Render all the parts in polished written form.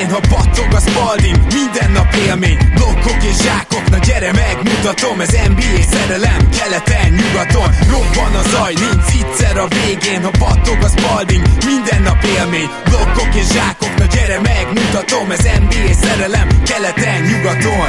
végén, ha battog a Spalding, minden nap élmény, blokkok és zsákok, na gyere megmutatom, ez NBA szerelem, keleten, nyugaton, robban a zaj, nincs egyszer a végén, ha battog a Spalding, minden nap élmény, blokkok és zsákok, na gyere megmutatom, ez NBA szerelem, keleten, nyugaton.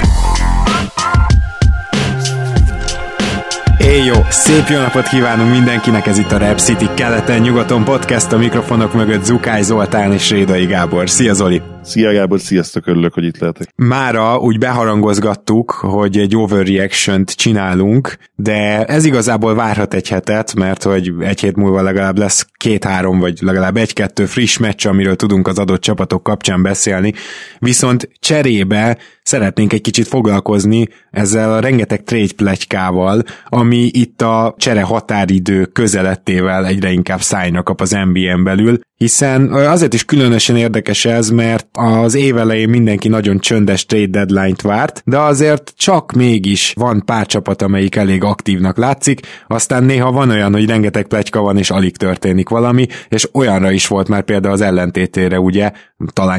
Jó, szép jó napot kívánunk mindenkinek, ez itt a Rap City keleten-nyugaton podcast, a mikrofonok mögött Zukály Zoltán és Rédai Gábor. Szia Zoli! Szia Gábor, sziasztok, örülök, hogy itt lehetek. Mára úgy beharangozgattuk, hogy egy overreaction-t csinálunk, de ez igazából várhat egy hetet, mert hogy egy hét múlva legalább lesz 2-3 vagy legalább 1-2 friss meccs, amiről tudunk az adott csapatok kapcsán beszélni, viszont cserébe szeretnénk egy kicsit foglalkozni ezzel a rengeteg trade pletykával, ami itt a csere határidő közelettével egyre inkább szájra kap az NBA-n belül, hiszen azért is különösen érdekes ez, mert az év elején mindenki nagyon csöndes trade deadline-t várt, de azért csak mégis van pár csapat, amelyik elég aktívnak látszik, aztán néha van olyan, hogy rengeteg pletyka van, és alig történik valami, és olyanra is volt már például az ellentétére, ugye, talán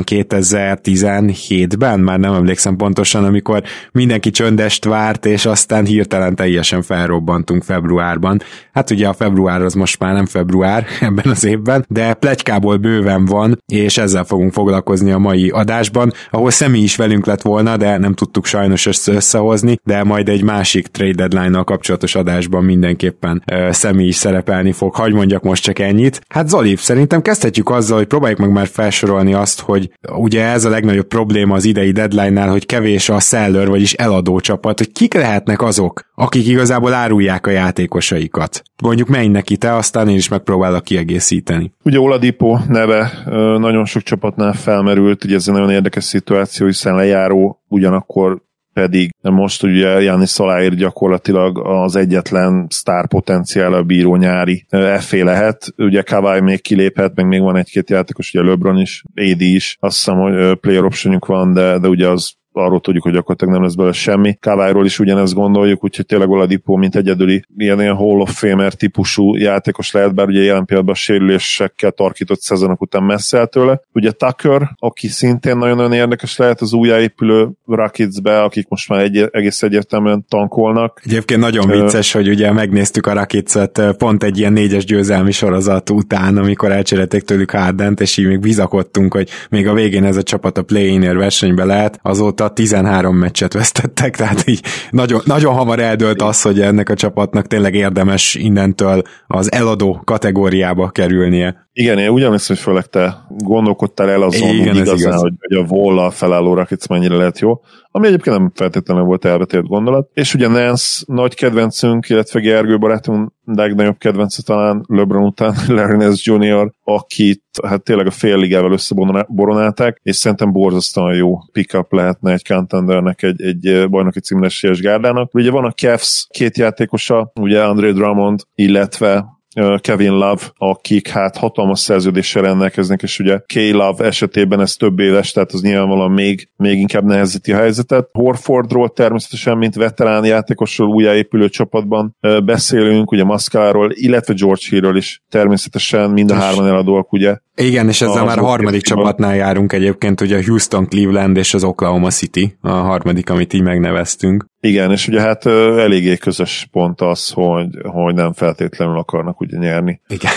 2017-ben, már nem emlékszem pontosan, amikor mindenki csöndest várt, és aztán hirtelen teljesen felrobbantunk februárban. Hát ugye a február az most már nem február ebben az évben, de pletykából bőven van, és ezzel fogunk foglalkozni a mai adásban, ahol Szemi is velünk lett volna, de nem tudtuk sajnos összehozni, de majd egy másik trade deadline-nal kapcsolatos adásban mindenképpen Szemi is szerepelni fog. Hagy mondjak most csak ennyit. Hát Zoli, szerintem kezdhetjük azzal, hogy próbáljuk meg már felsorolni azt, hogy ugye ez a legnagyobb probléma az idei deadline-nál, hogy kevés a seller, vagyis eladó csapat, hogy kik lehetnek azok, akik igazából árulják a játékosaikat. Mondjuk menj neki te, aztán én is megpróbálok kiegészíteni. Ugye Oladipo neve nagyon sok csapatnál felmerült, ugye ez egy nagyon érdekes szituáció, hiszen lejáró, ugyanakkor pedig most ugye Giannis aláír gyakorlatilag az egyetlen sztár potenciállal bíró nyári FA lehet. Ugye Kawhi még kiléphet, meg még van egy-két játékos, ugye LeBron is, AD is, azt hiszem, hogy player optionjuk van, de ugye az arról tudjuk, hogy gyakorlatilag nem lesz belőle semmi. Kawhiról is ugyanezt gondoljuk, úgyhogy tényleg Oladipo, mint egyedüli ilyen Hall of Famer típusú játékos lehet, bár ugye jelen pillanatban a sérülésekkel tarkított szezonok után messze el tőle. Ugye Tucker, aki szintén nagyon-nagyon érdekes lehet az újjáépülő Rocketsbe, akik most már egész egyértelműen tankolnak. Egyébként nagyon vicces, hogy ugye megnéztük a Rocketset pont egy ilyen 4-es győzelmi sorozat után, amikor elcserélték tőlük Hardent, és így még bizakodtunk, hogy még a végén ez a csapat a play-in versenybe lehet, azóta 13 meccset vesztettek, tehát így nagyon, nagyon hamar eldőlt az, hogy ennek a csapatnak tényleg érdemes innentől az eladó kategóriába kerülnie. Igen, én ugyanis, hogy főleg te gondolkodtál el azon, igazán, hogy a Wall-al felálló Rockets mennyire lehet jó, ami egyébként nem feltétlenül volt elvetélt gondolat. És ugye Nance nagy kedvencünk, illetve Gergő barátunk legnagyobb kedvence talán LeBron után, Larry Nance Jr., akit hát tényleg a fél ligával összeboronálták, és szerintem borzasztóan jó pick-up lehetne egy contendernek, egy bajnoki címre esélyes gárdának. Ugye van a Cavs két játékosa, ugye Andre Drummond, illetve Kevin Love, akik hát hatalmas szerződéssel rendelkeznek, és ugye K-Love esetében ez több éves, tehát az nyilvánvalóan még inkább nehezíti a helyzetet. Horfordról természetesen, mint veterán játékosról újjáépülő csapatban beszélünk, ugye Muscalaról, illetve George Hillről is természetesen mind a hárman eladóak, ugye. Igen, és ezzel már a harmadik csapatnál járunk egyébként, ugye a Houston, Cleveland és az Oklahoma City, a harmadik, amit így megneveztünk. Igen, és ugye hát eléggé közös pont az, hogy nem feltétlenül akarnak ugye nyerni. Igen.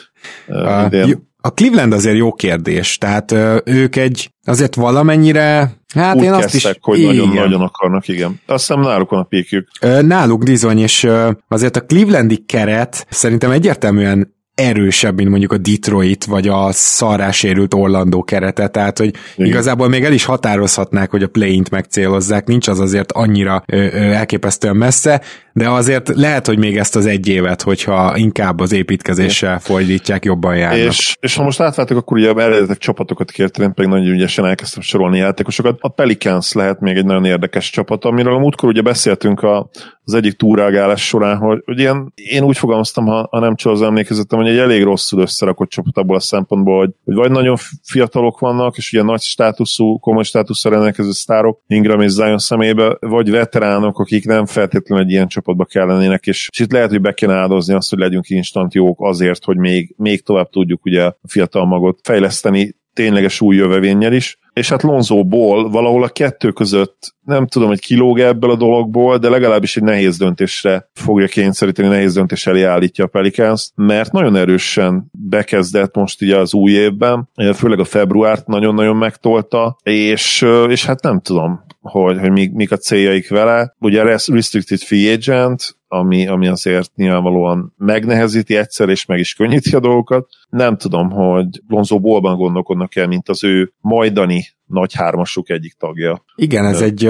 A Cleveland azért jó kérdés, tehát ők azért valamennyire, hát úgy én azt is... hogy nagyon akarnak, igen. Azt hiszem náluk van a pékjük. Náluk bizony, és azért a Clevelandi keret szerintem egyértelműen erősebb, mint mondjuk a Detroit, vagy a szarrásérült Orlando kerete, tehát, hogy igazából még el is határozhatnák, hogy a play-int megcélozzák, nincs az azért annyira elképesztően messze, de azért lehet, hogy még ezt az egy évet, hogyha inkább az építkezéssel fordítják, jobban járnak. És ha most átváltok, akkor ugye eredetek csapatokat kértem, én pedig nagyon ügyesen elkezdtem sorolni játékosokat. A Pelicans lehet még egy nagyon érdekes csapat, amiről a múltkor ugye beszéltünk az egyik túrágálás során, hogy én úgy fogalmaztam, ha nem csak az emlékezetem, hogy egy elég rosszul összerakott csapat abból a szempontból, hogy vagy nagyon fiatalok vannak, és ugye nagy státuszú, komoly státuszra rendelkező sztárok, Ingram és Zion szemébe, vagy veteránok, akik nem feltétlenül egy ilyen csapatba kell lennének, és itt lehet, hogy be kéne áldozni azt, hogy legyünk instant jók azért, hogy még tovább tudjuk ugye a fiatal magot fejleszteni. tényleges új jövevénnyel is, és hát Lonzo Ball valahol a kettő között nem tudom, hogy kilóg ebből a dologból, de legalábbis egy nehéz döntésre fogja kényszeríteni, nehéz döntés elé állítja a Pelicans, mert nagyon erősen bekezdett most ugye az új évben, főleg a februárt nagyon-nagyon megtolta, és hát nem tudom, hogy mik a céljaik vele. Ugye restricted free agent, ami azért nyilvánvalóan megnehezíti egyszer, és meg is könnyíti a dolgokat. Nem tudom, hogy Lonzo Ballban gondolkodnak el, mint az ő majdani nagy hármasuk egyik tagja. Igen, ez egy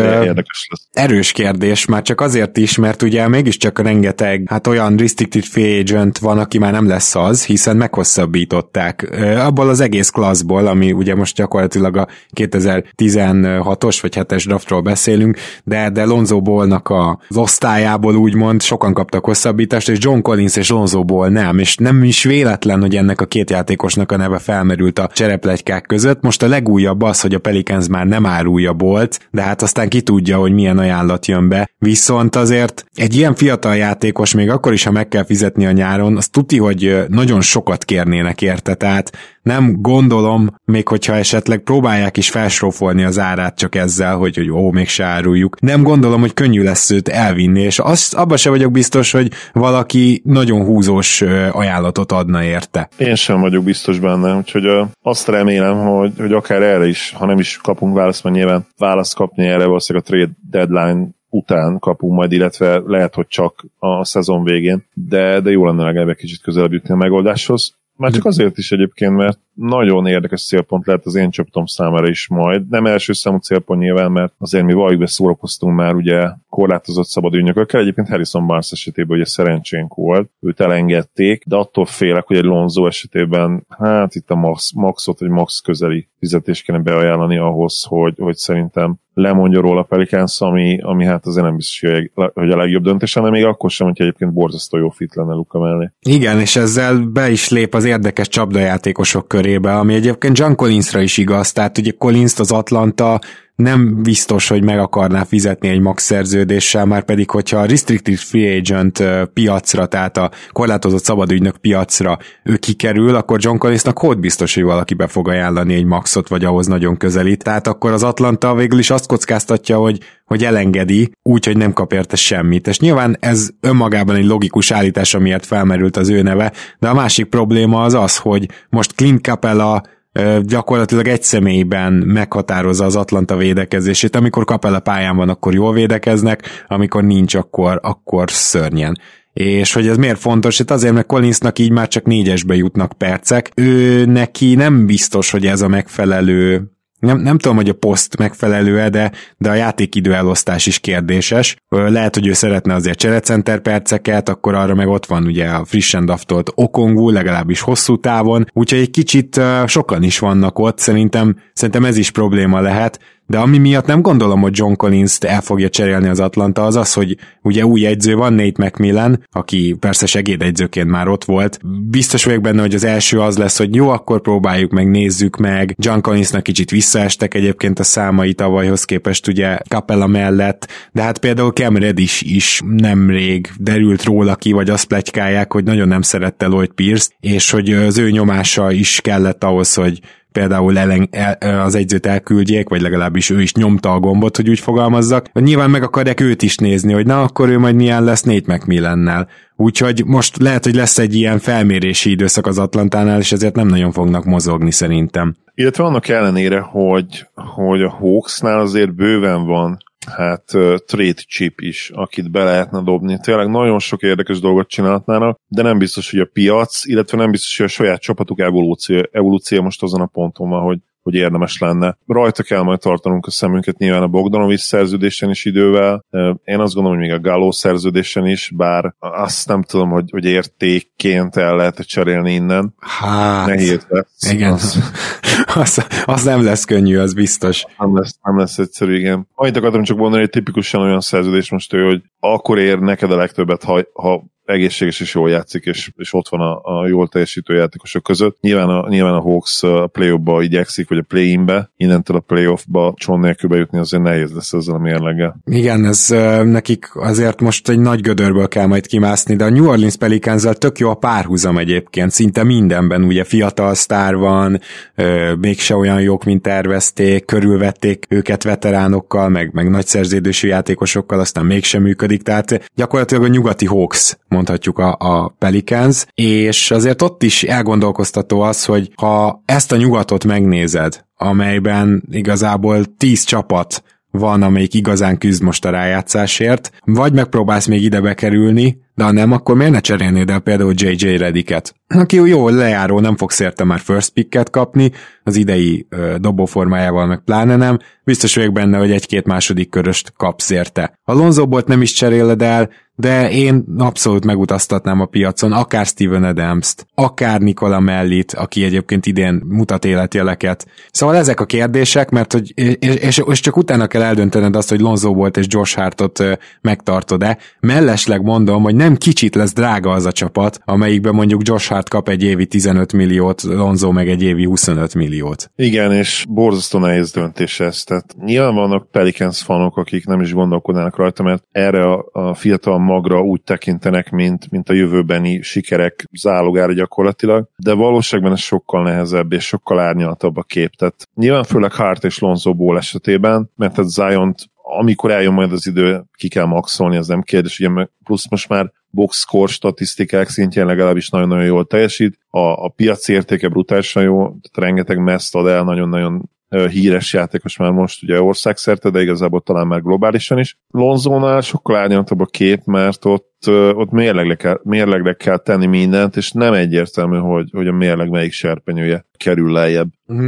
erős kérdés, már csak azért is, mert ugye mégiscsak rengeteg, olyan restricted free agent van, aki már nem lesz az, hiszen meghosszabbították. Abból az egész klasszból, ami ugye most gyakorlatilag a 2016-os vagy 7-es draftról beszélünk, de Lonzo Ballnak az osztályából úgymond sokan kaptak hosszabbítást, és John Collins és Lonzo Ball nem, és nem is véletlen, hogy ennek a két játékosnak a neve felmerült a cserepletykák között. Most a legújabb az, hogy a Pelicans már nem árulja Ballt, de hát aztán ki tudja, hogy milyen ajánlat jön be. Viszont azért egy ilyen fiatal játékos, még akkor is, ha meg kell fizetni a nyáron, az tuti, hogy nagyon sokat kérnének érte, tehát nem gondolom, még hogyha esetleg próbálják is felsrófolni az árát csak ezzel, hogy mégse áruljuk. Nem gondolom, hogy könnyű lesz őt elvinni, és abban se vagyok biztos, hogy valaki nagyon húzós ajánlatot adna érte. Én sem vagyok biztos benne, úgyhogy azt remélem, hogy akár erre is, ha nem is kapunk választ, mert nyilván választ kapni erre valószínűleg a trade deadline után kapunk majd, illetve lehet, hogy csak a szezon végén, de jó lenne legalább egy kicsit közelebb jutni a megoldáshoz. Már csak azért is egyébként, mert nagyon érdekes célpont lehet az én csapatom számára is majd. Nem első számú célpont nyilván, mert azért mi valljuk be szórakoztunk már ugye korlátozott szabad ügynökökkel. Egyébként Harrison Barnes esetében ugye szerencsénk volt, őt elengedték, de attól félek, hogy egy Lonzo esetében itt a maxot vagy max közeli fizetést kellene beajánlani ahhoz, hogy szerintem lemondja róla a Pelicans, ami hát azért nem biztos, hogy a legjobb döntés, hanem még akkor sem, hogy egyébként borzasztó jó fit lenne Luka mellé. Igen, és ezzel be is lép az érdekes csapdajátékosok körébe, ami egyébként John Collinsra is igaz, tehát ugye Collins az Atlanta nem biztos, hogy meg akarná fizetni egy max szerződéssel, már pedig, hogyha a restricted free agent piacra, tehát a korlátozott szabadügynök piacra ő kikerül, akkor John Collinsnak hogy biztos, hogy valaki be fog ajánlani egy maxot, vagy ahhoz nagyon közelít. Tehát akkor az Atlanta végül is azt kockáztatja, hogy elengedi, úgyhogy nem kap érte semmit. És nyilván ez önmagában egy logikus állítás, amiért felmerült az ő neve, de a másik probléma az, hogy most Clint Capella gyakorlatilag egy személyben meghatározza az Atlanta védekezését. Amikor Capella pályán van, akkor jól védekeznek, amikor nincs, akkor szörnyen. És hogy ez miért fontos? Hát azért, mert Collinsnak így már csak 4-esbe jutnak percek. Ő neki nem biztos, hogy ez a megfelelő, nem tudom, hogy a poszt megfelelő-e, de a játékidő elosztás is kérdéses. Lehet, hogy ő szeretne azért cserecenter perceket, akkor arra meg ott van ugye a frissen draftolt Okongwu, legalábbis hosszú távon, úgyhogy egy kicsit sokan is vannak ott, szerintem ez is probléma lehet, de ami miatt nem gondolom, hogy John Collins-t el fogja cserélni az Atlanta, az, hogy ugye új edző van, Nate McMillan, aki persze segédegyzőként már ott volt. Biztos vagyok benne, hogy az első az lesz, hogy jó, akkor próbáljuk meg, nézzük meg. John Collinsnak kicsit visszaestek egyébként a számai tavalyhoz képest ugye Capella mellett, de hát például Cam Reddish is nemrég derült róla ki, vagy azt pletykálják, hogy nagyon nem szerette Lloyd Pierce, és hogy az ő nyomása is kellett ahhoz, hogy például az egyzőt elküldjék, vagy legalábbis ő is nyomta a gombot, hogy úgy fogalmazzak. Nyilván meg akarják őt is nézni, hogy na, akkor ő majd milyen lesz Nate McMillannel. Úgyhogy most lehet, hogy lesz egy ilyen felmérési időszak az Atlantánál, és ezért nem nagyon fognak mozogni szerintem. Illetve annak ellenére, hogy a Hawksnál azért bőven van trade chip is, akit be lehetne dobni. Tényleg nagyon sok érdekes dolgot csinálhatnának, de nem biztos, hogy a piac, illetve nem biztos, hogy a saját csapatuk evolúció most azon a ponton van, hogy érdemes lenne. Rajta kell majd tartanunk a szemünket nyilván a Bogdanović szerződésen is idővel. Én azt gondolom, hogy még a Gallo szerződésen is, bár azt nem tudom, hogy értékként el lehet cserélni innen. Nehéz lesz. Igen. Az nem lesz könnyű, az biztos. Nem lesz egyszerű, igen. Annyit akartam csak mondani, hogy tipikusan olyan szerződés most ő, hogy akkor ér neked a legtöbbet, ha egészséges és jól játszik, és ott van a jól teljesítő játékosok között. Nyilván a Hawks a play-offba igyekszik, vagy a play-inbe, innentől a play-offba csón nélkül bejutni azért nehéz lesz ezzel a mérleggel. Igen, ez nekik azért most egy nagy gödörből kell majd kimászni, de a New Orleans Pelicanszel tök jó a párhuzam egyébként, szinte mindenben, ugye fiatal sztár van, mégse olyan jók, mint tervezték, körülvették őket veteránokkal, meg nagy szerződésű játékosokkal, aztán mégsem működik, tehát gyakorlatilag a nyugati Hawks, mondhatjuk a Pelicans, és azért ott is elgondolkoztató az, hogy ha ezt a nyugatot megnézed, amelyben igazából 10 csapat van, amelyik igazán küzd most a rájátszásért, vagy megpróbálsz még ide bekerülni, de ha nem, akkor miért ne cserélnéd el például JJ Redicket, aki jó lejáró, nem fogsz érte már first picket kapni, az idei dobóformájával meg pláne nem, biztos vagyok benne, hogy 1-2 második köröst kapsz érte. A Lonzo Ballt nem is cseréled el, de én abszolút megutaztatnám a piacon, akár Steven Adams-t, akár Nikola Mellit, aki egyébként idén mutat életjeleket. Szóval ezek a kérdések, mert hogy, és csak utána kell eldöntened azt, hogy Lonzo Ballt és Josh Hartot megtartod-e. Mellesleg mondom, hogy nem kicsit lesz drága az a csapat, amelyikben mondjuk Josh Hart kap egy évi 15 milliót, Lonzo meg egy évi 25 milliót. Igen, és borzasztó nehéz döntés ez. Tehát nyilván vannak Pelicans fanok, akik nem is gondolkodnának rajta, mert erre a fiatal magra úgy tekintenek, mint a jövőbeni sikerek zálogára gyakorlatilag, de valóságban ez sokkal nehezebb és sokkal árnyaltabb a kép. Tehát nyilván főleg Hart és Lonzo Ball esetében, mert a Ziont, amikor eljön majd az idő, ki kell maxolni, az nem kérdés, ugye plusz most már box score statisztikák szintjén legalábbis nagyon-nagyon jól teljesít, a piaci értéke brutálisan jó, tehát rengeteg meszt ad el, nagyon-nagyon híres játékos már most ugye országszerte, de igazából talán már globálisan is. Lonzónál sokkal árnyaltabb a kép, mert ott mérlegre kell tenni mindent, és nem egyértelmű, hogy a mérleg melyik serpenyője kerül lejjebb.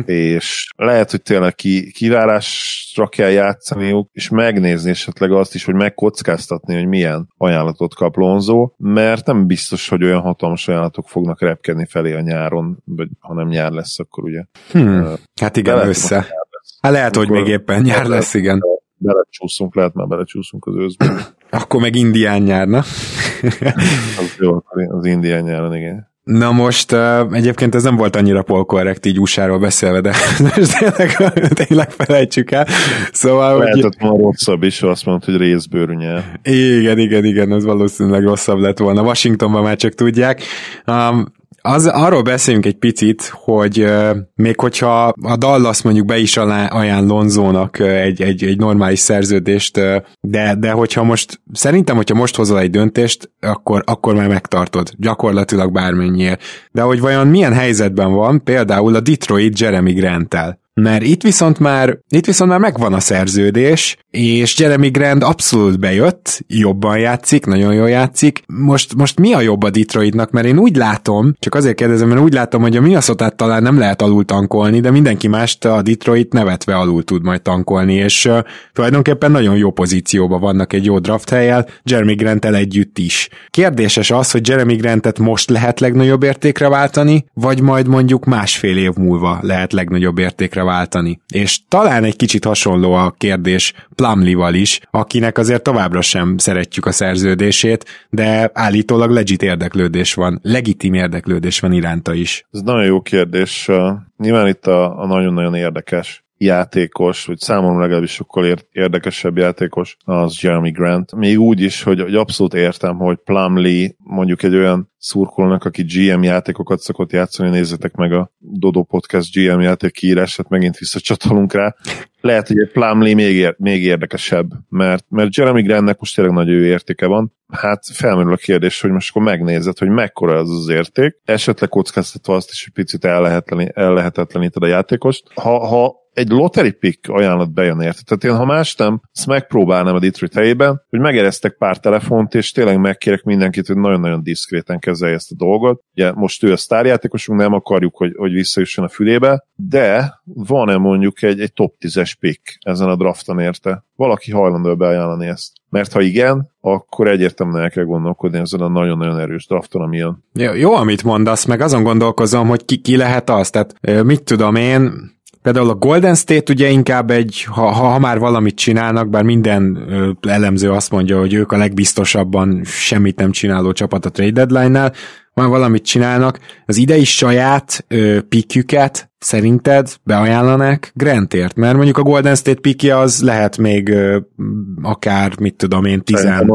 És lehet, hogy tényleg kivárásra kell játszaniuk, és megnézni esetleg azt is, hogy megkockáztatni, hogy milyen ajánlatot kap Lonzo, mert nem biztos, hogy olyan hatalmas ajánlatok fognak repkedni felé a nyáron, vagy ha nem nyár lesz, akkor ugye. Hát igen, össze. Hát lehet, hogy még éppen nyár lesz, igen. Lehet már belecsúszunk az őszben. Akkor meg indián nyár, na? Az jó, az indián nyáron, igen. Na most egyébként ez nem volt annyira polkorrekt így USA-ról beszélve, de tényleg felejtsük el. Szóval, lehetett volna rosszabb is, azt mondta, hogy részbőrű nyár. Igen, az valószínűleg rosszabb lett volna. Washingtonban már csak tudják. Arról beszéljünk egy picit, hogy még hogyha a Dallas mondjuk be is ajánl Lonzónak egy normális szerződést, de hogyha most, szerintem, hogyha most hozol egy döntést, akkor már megtartod, gyakorlatilag bármennyiért. De hogy vajon milyen helyzetben van például a Detroit Jeremy Grant-tel? Mert itt viszont már megvan a szerződés, és Jeremy Grant abszolút bejött, jobban játszik, nagyon jól játszik. Most mi a jobb a Detroitnak? Mert én úgy látom, csak azért kérdezem, mert úgy látom, hogy a Minnesotát talán nem lehet alul tankolni, de mindenki mást a Detroit nevetve alul tud majd tankolni, és tulajdonképpen nagyon jó pozícióban vannak egy jó draft hellyel, Jeremy Grant-tel együtt is. Kérdéses az, hogy Jeremy Grantet most lehet legnagyobb értékre váltani, vagy majd mondjuk másfél év múlva lehet legnagyobb értékre váltani. És talán egy kicsit hasonló a kérdés Plumlee-val is, akinek azért továbbra sem szeretjük a szerződését, de állítólag legitim érdeklődés van iránta is. Ez nagyon jó kérdés. Nyilván itt a nagyon-nagyon érdekes játékos, vagy számomra legalábbis sokkal érdekesebb játékos az Jeremy Grant. Még úgy is, hogy abszolút értem, hogy Plumlee mondjuk egy olyan szurkolónak, aki GM játékokat szokott játszani, nézzetek meg a Dodo Podcast GM játék kiírását, megint visszacsatolunk rá. Lehet, hogy egy Plumlee még érdekesebb, mert Jeremy Grantnek most tényleg nagy értéke van. Hát felmerül a kérdés, hogy most akkor megnézed, hogy mekkora ez az érték, esetleg kockáztatva azt is, hogy picit ellehetetleníted a játékost. Ha egy lottery pick ajánlat bejön érte. Tehát én, ha más nem, ezt megpróbálnám a Detroit helyében, hogy megeresztek pár telefont, és tényleg megkérek mindenkit, hogy nagyon-nagyon diszkréten kezelje ezt a dolgot. Ugye most ő a sztárjátékosunk, nem akarjuk, hogy visszajusson a fülébe, de van-e mondjuk egy top 10-es pick ezen a drafton érte? Valaki hajlandó beajánlani ezt. Mert ha igen, akkor egyértelműen el kell gondolkodni ezen a nagyon-nagyon erős drafton, ami jön. Jó, amit mondasz, meg azon gondolkozom, hogy ki lehet az. Tehát mit tudom én, például a Golden State ugye inkább ha már valamit csinálnak, bár minden elemző azt mondja, hogy ők a legbiztosabban semmit nem csináló csapat a trade deadline-nál, már valamit csinálnak, az idei saját pickjüket szerinted beajánlanák Grantért? Mert mondjuk a Golden State pickje az lehet még akár, mit tudom én,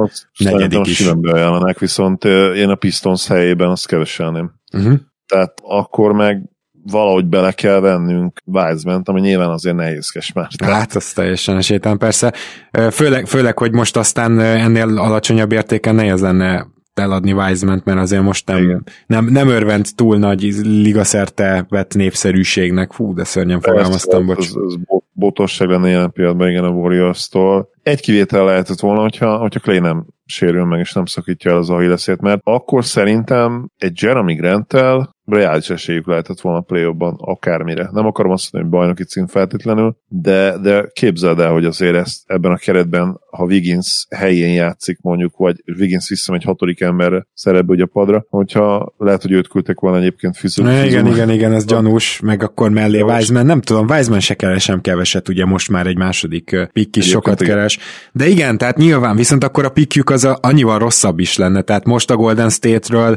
14. is. Simán beajánlanák, viszont én a Pistons helyében azt keveselném. Tehát akkor meg valahogy bele kell vennünk Wiseman-t, ami nyilván azért nehézkes már. Hát, az teljesen esélytelen persze. Főleg, hogy most aztán ennél alacsonyabb értéken nehéz lenne eladni Wiseman-t, mert azért most nem örvend túl nagy ligaszerte vett népszerűségnek. Fú, de szörnyen fogalmaztam, bocs. Ez botosság lenne jelen pillanatban, igen, a Warriors-tól. Egy kivétel lehetett volna, hogyha Clay nem sérül meg, és nem szakítja el az Achillesét, mert akkor szerintem egy Jeremy Grant-tel reális esélyük lehetett volna a play-offban akármire. Nem akarom azt mondani, hogy bajnoki cím feltétlenül, de képzeld el, hogy azért ebben a keretben, ha Wiggins helyén játszik mondjuk, vagy Wiggins visszamegy 6. emberre szerepbe ugye a padra, hogyha lehet, hogy őt küldtek volna egyébként Igen, ez gyanús, meg akkor mellé Wiseman, nem tudom, Wiseman se keresem keveset, ugye most már egy második pick is sokat keres. De igen, tehát nyilván, viszont akkor a pickjük az annyival rosszabb is lenne, tehát most a Golden State-ről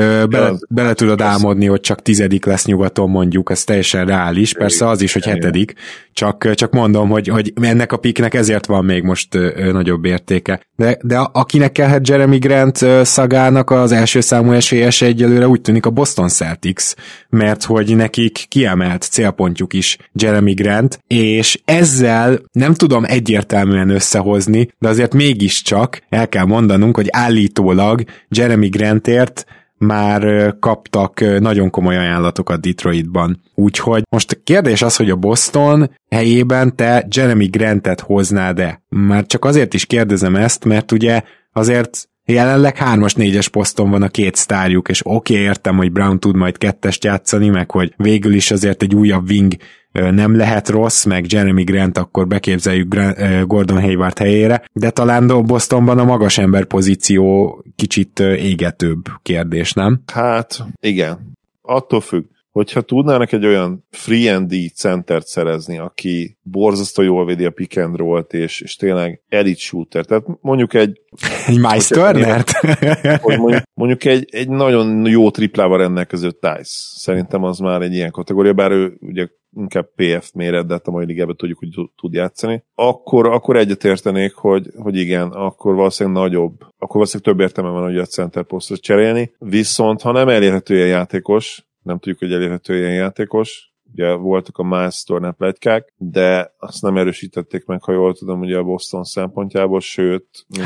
bele tudod álmodni, hogy csak 10. lesz nyugaton mondjuk, ez teljesen reális, persze az is, hogy 7. Csak mondom, hogy ennek a picknek ezért van még most nagyobb értéke. De akinek kellhet Jeremy Grant szagának az első számú esélyese egyelőre úgy tűnik a Boston Celtics, mert hogy nekik kiemelt célpontjuk is Jeremy Grant, és ezzel nem tudom egyértelműen összehozni, de azért mégiscsak el kell mondanunk, hogy állítólag Jeremy Grantért már kaptak nagyon komoly ajánlatokat Detroitban. Úgyhogy most a kérdés az, hogy a Boston helyében te Jeremy Grantet hoznád-e? Már csak azért is kérdezem ezt, mert ugye azért jelenleg 3-as, 4-es poszton van a két sztárjuk, és oké, értem, hogy Brown tud majd 2-est játszani, meg hogy végül is azért egy újabb wing nem lehet rossz, meg Jeremy Grant akkor beképzeljük Gordon Hayward helyére, de talán Bostonban a magas ember pozíció kicsit égetőbb kérdés, nem? Hát, igen. Attól függ. Hogyha tudnának egy olyan free and D centert szerezni, aki borzasztó jól védi a pick and roll-t, és tényleg elite shooter, tehát mondjuk egy Miles Turnert? mondjuk egy nagyon jó triplával rendelkező Tice. Szerintem az már egy ilyen kategória, bár ő ugye inkább PF méret, de a mai ligában tudjuk, hogy tud játszani. Akkor egyetértenék, hogy igen, akkor valószínűleg nagyobb, akkor valószínűleg több értelme van, hogy a center posztot cserélni, viszont ha nem elérhető ilyen játékos, nem tudjuk, hogy elérhető ilyen játékos, ugye voltak a Miles Turner pletykák, de azt nem erősítették meg, ha jól tudom, ugye a Boston szempontjából, sőt,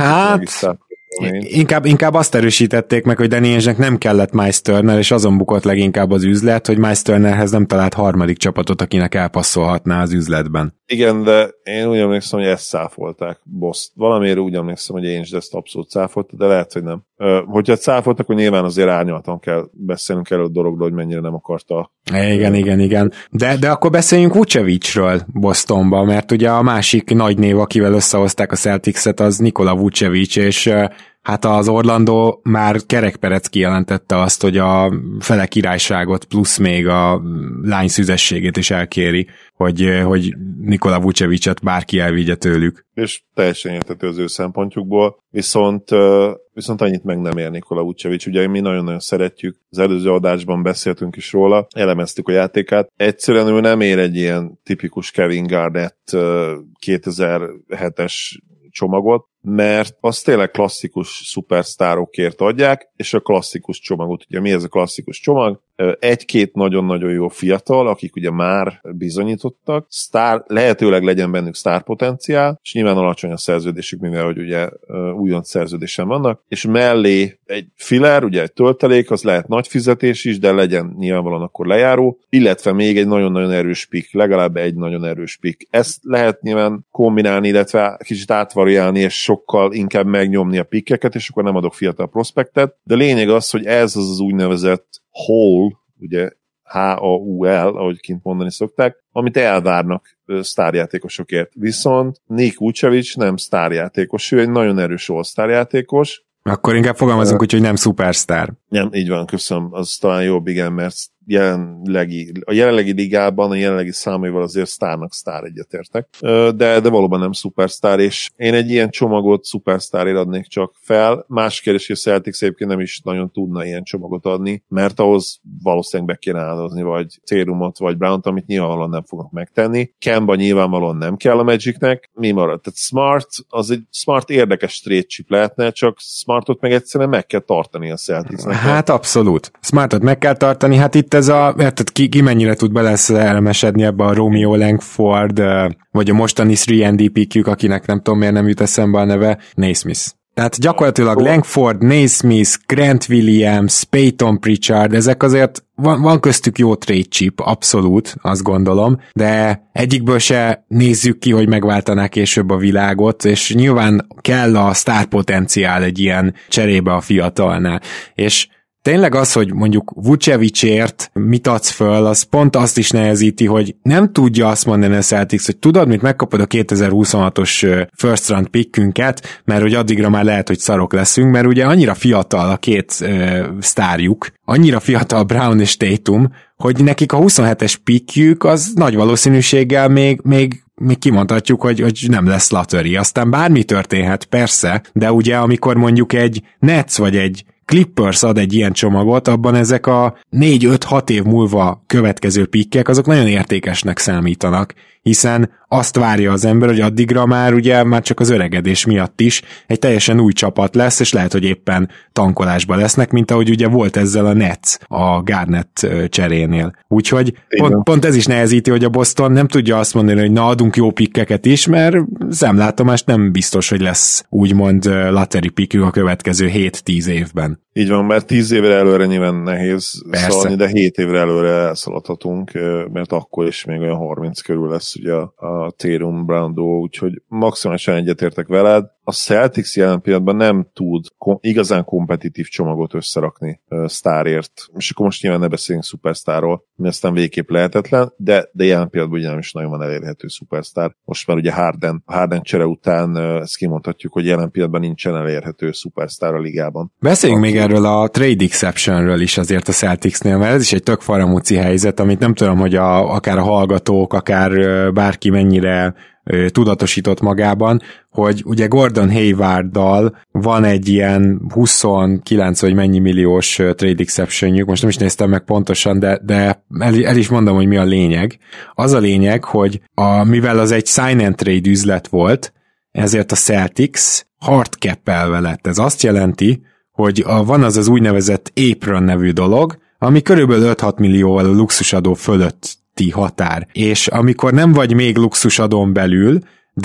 inkább azt erősítették meg, hogy Danny Ainge-nek nem kellett Miles Turner, és azon bukott leginkább az üzlet, hogy Miles Turnerhez nem talált harmadik csapatot, akinek elpasszolhatná az üzletben. Igen, de én úgy emlékszem, hogy ezt cáfolták Boston. Valamiért úgy emlékszem, hogy Ainge ezt abszolút cáfolta, de lehet, hogy nem. Hogyha cáfoltak, akkor nyilván azért árnyaltan kell beszélnünk erről a dologról, hogy mennyire nem akarta. Igen. De akkor beszéljünk Vucevicről Bostonba, mert ugye a másik nagy név, akivel összehozták a Celticset, az Nikola Vucevic, és hát az Orlando már kerekperec kijelentette azt, hogy a fele királyságot plusz még a lány szüzességét is elkéri, hogy Nikola Vucevicet bárki elvigye tőlük. És teljesen értető az ő szempontjukból, viszont annyit meg nem ér Nikola Vucevic. Ugye mi nagyon-nagyon szeretjük, az előző adásban beszéltünk is róla, elemeztük a játékát. Egyszerűen ő nem ér egy ilyen tipikus Kevin Garnett 2007-es csomagot, mert az tényleg klasszikus szupersztárokért adják, és a klasszikus csomagot, ugye mi ez a klasszikus csomag? Egy-két nagyon-nagyon jó fiatal, akik ugye már bizonyítottak, lehetőleg legyen bennük sztárpotenciál, és nyilván alacsony a szerződésük, mivel hogy ugye újonc szerződésen vannak, és mellé egy filler, ugye egy töltelék, az lehet nagy fizetés is, de legyen nyilvánvalóan akkor lejáró, illetve még egy nagyon-nagyon erős pick, legalább egy nagyon erős pick. Ezt lehet nyilván kombinálni, illetve kicsit átvariálni, és sokkal inkább megnyomni a pikkeket, és akkor nem adok fiatal prospektet, de lényeg az, hogy ez az úgynevezett haul, ugye H-A-U-L, ahogy kint mondani szokták, amit elvárnak sztárjátékosokért. Viszont Nik Vucevic nem sztárjátékos, ő egy nagyon erős all-sztárjátékos. Akkor inkább fogalmazunk úgy, hogy nem szupersztár. Nem, így van, köszönöm, az talán jobb, igen, mert a jelenlegi ligában, a jelenlegi számaival azért sztár egyetértek. De valóban nem szupersztár, és én egy ilyen csomagot szupersztárért adnék csak fel. Más kérdés, hogy a Celtics egyébként nem is nagyon tudna ilyen csomagot adni, mert ahhoz valószínűleg be kéne áldozni, vagy Térumot, vagy Brownt, amit nyilvánvalóan nem fognak megtenni. Kemba nyilvánvalóan nem kell a Magicnek. Mi marad? Tehát Smart érdekes trade chip lehetne, csak Smartot meg egyszerűen meg kell tartani a Celticsnek. Hát abszolút. Smartot meg kell tartani, hát itt ez érted, ki mennyire tud beleszerelmesedni ebbe a Romeo Langford, vagy a mostani 3NDPQ-k, akinek nem tudom miért nem jut eszembe a neve, Naismith. Tehát gyakorlatilag Langford, Naismith, Grant Williams, Peyton Pritchard, ezek azért van köztük jó trade chip, abszolút, azt gondolom, de egyikből se nézzük ki, hogy megváltanák később a világot, és nyilván kell a sztárpotenciál egy ilyen cserébe a fiatalnál. És tényleg az, hogy mondjuk Vucevicért mit adsz föl, az pont azt is nehezíti, hogy nem tudja azt mondani a Celtics, hogy tudod, mit megkapod a 2026-os first round pickünket, mert hogy addigra már lehet, hogy szarok leszünk, mert ugye annyira fiatal a két sztárjuk, annyira fiatal Brown és Tatum, hogy nekik a 27-es pickjük az nagy valószínűséggel még kimondhatjuk, hogy nem lesz lottery. Aztán bármi történhet, persze, de ugye amikor mondjuk egy Nets vagy egy Clippers ad egy ilyen csomagot, abban ezek a 4-5-6 év múlva következő pikkek, azok nagyon értékesnek számítanak, hiszen azt várja az ember, hogy addigra már csak az öregedés miatt is egy teljesen új csapat lesz, és lehet, hogy éppen tankolásban lesznek, mint ahogy ugye volt ezzel a Nets a Garnett cserénél. Úgyhogy pont ez is nehezíti, hogy a Boston nem tudja azt mondani, hogy na adunk jó pikkeket is, mert szemlátomást nem biztos, hogy lesz úgymond lottery pickük a következő 7-10 évben. Így van, mert 10 évre előre nyilván nehéz szaladni, de 7 évre előre elszaladhatunk, mert akkor is még olyan 30 körül lesz ugye a Tatum Brown duo, úgyhogy maximálisan egyetértek veled. A Celtics jelen pillanatban nem tud igazán kompetitív csomagot összerakni sztárért. És akkor most nyilván ne beszéljünk szupersztárról, mi aztán végképp lehetetlen, de jelen pillanatban ugye nem is nagyon van elérhető szupersztár. Most már ugye Harden csere után ezt kimondhatjuk, hogy jelen pillanatban nincsen elérhető szupersztár a ligában. Beszéljünk még erről a trade exceptionről is azért a Celticsnél, mert ez is egy tök faramúci helyzet, amit nem tudom, hogy akár a hallgatók, akár bárki mennyire tudatosított magában, hogy ugye Gordon Haywarddal van egy ilyen 29 vagy mennyi milliós trade exceptionjük, most nem is néztem meg pontosan, de el is mondom, hogy mi a lényeg. Az a lényeg, hogy mivel az egy sign and trade üzlet volt, ezért a Celtics hard cap-elve lett. Ez azt jelenti, hogy van az úgynevezett apron nevű dolog, ami körülbelül 5-6 millióval a luxusadó fölötti határ. És amikor nem vagy még luxusadón belül,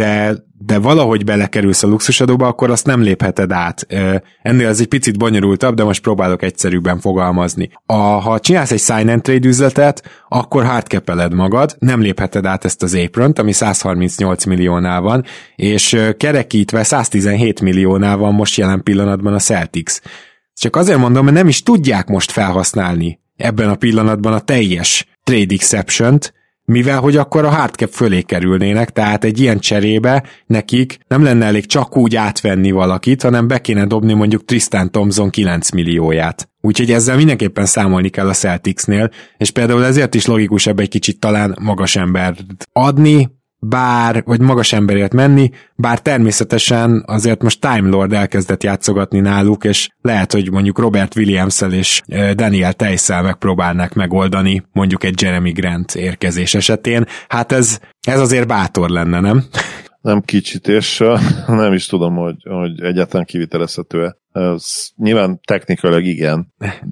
de valahogy belekerülsz a luxusadóba, akkor azt nem lépheted át. Ennél ez egy picit bonyolultabb, de most próbálok egyszerűbben fogalmazni. Ha csinálsz egy sign and trade üzletet, akkor hardcap-eled magad, nem lépheted át ezt az apront, ami 138 milliónál van, és kerekítve 117 milliónál van most jelen pillanatban a Celtics. Csak azért mondom, mert nem is tudják most felhasználni ebben a pillanatban a teljes trade exception-t, mivel hogy akkor a hardcap fölé kerülnének, tehát egy ilyen cserébe nekik nem lenne elég csak úgy átvenni valakit, hanem be kéne dobni mondjuk Tristan Thompson 9 millióját. Úgyhogy ezzel mindenképpen számolni kell a Celticsnél, és például ezért is logikusabb egy kicsit talán magas embert adni, vagy magas emberért menni, bár természetesen azért most Time Lord elkezdett játszogatni náluk, és lehet, hogy mondjuk Robert Williams-szel és Daniel Theis-szel megpróbálnák megoldani mondjuk egy Jeremy Grant érkezés esetén. Hát ez azért bátor lenne, nem? Nem kicsit, és nem is tudom, hogy egyáltalán kivitelezhető-e. Ez nyilván technikailag igen,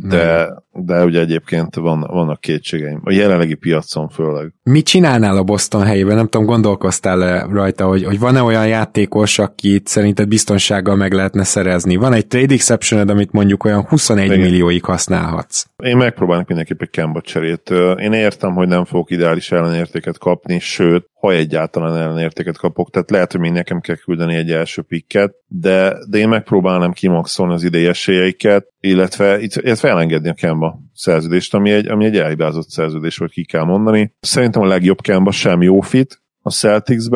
de ugye egyébként vannak kétségeim. A jelenlegi piacon főleg. Mit csinálnál a Boston helyében? Nem tudom, gondolkoztál rajta, hogy van-e olyan játékos, akit szerinted biztonsággal meg lehetne szerezni? Van egy trade exception, amit mondjuk olyan 21 millióig használhatsz. Én megpróbálok mindenképp egy Kemba cserét. Én értem, hogy nem fogok ideális ellenértéket kapni, sőt, ha egyáltalán ellenértéket kapok, tehát lehet, hogy még nekem kell küldeni egy első pikket, de én megpróbálnám kimaxolni az idei esélyeiket, illetve elengedni a Kemba szerződést, ami egy elhibázott szerződés, hogy ki kell mondani. Szerintem a legjobb Kemba sem jó fit a Celticsbe,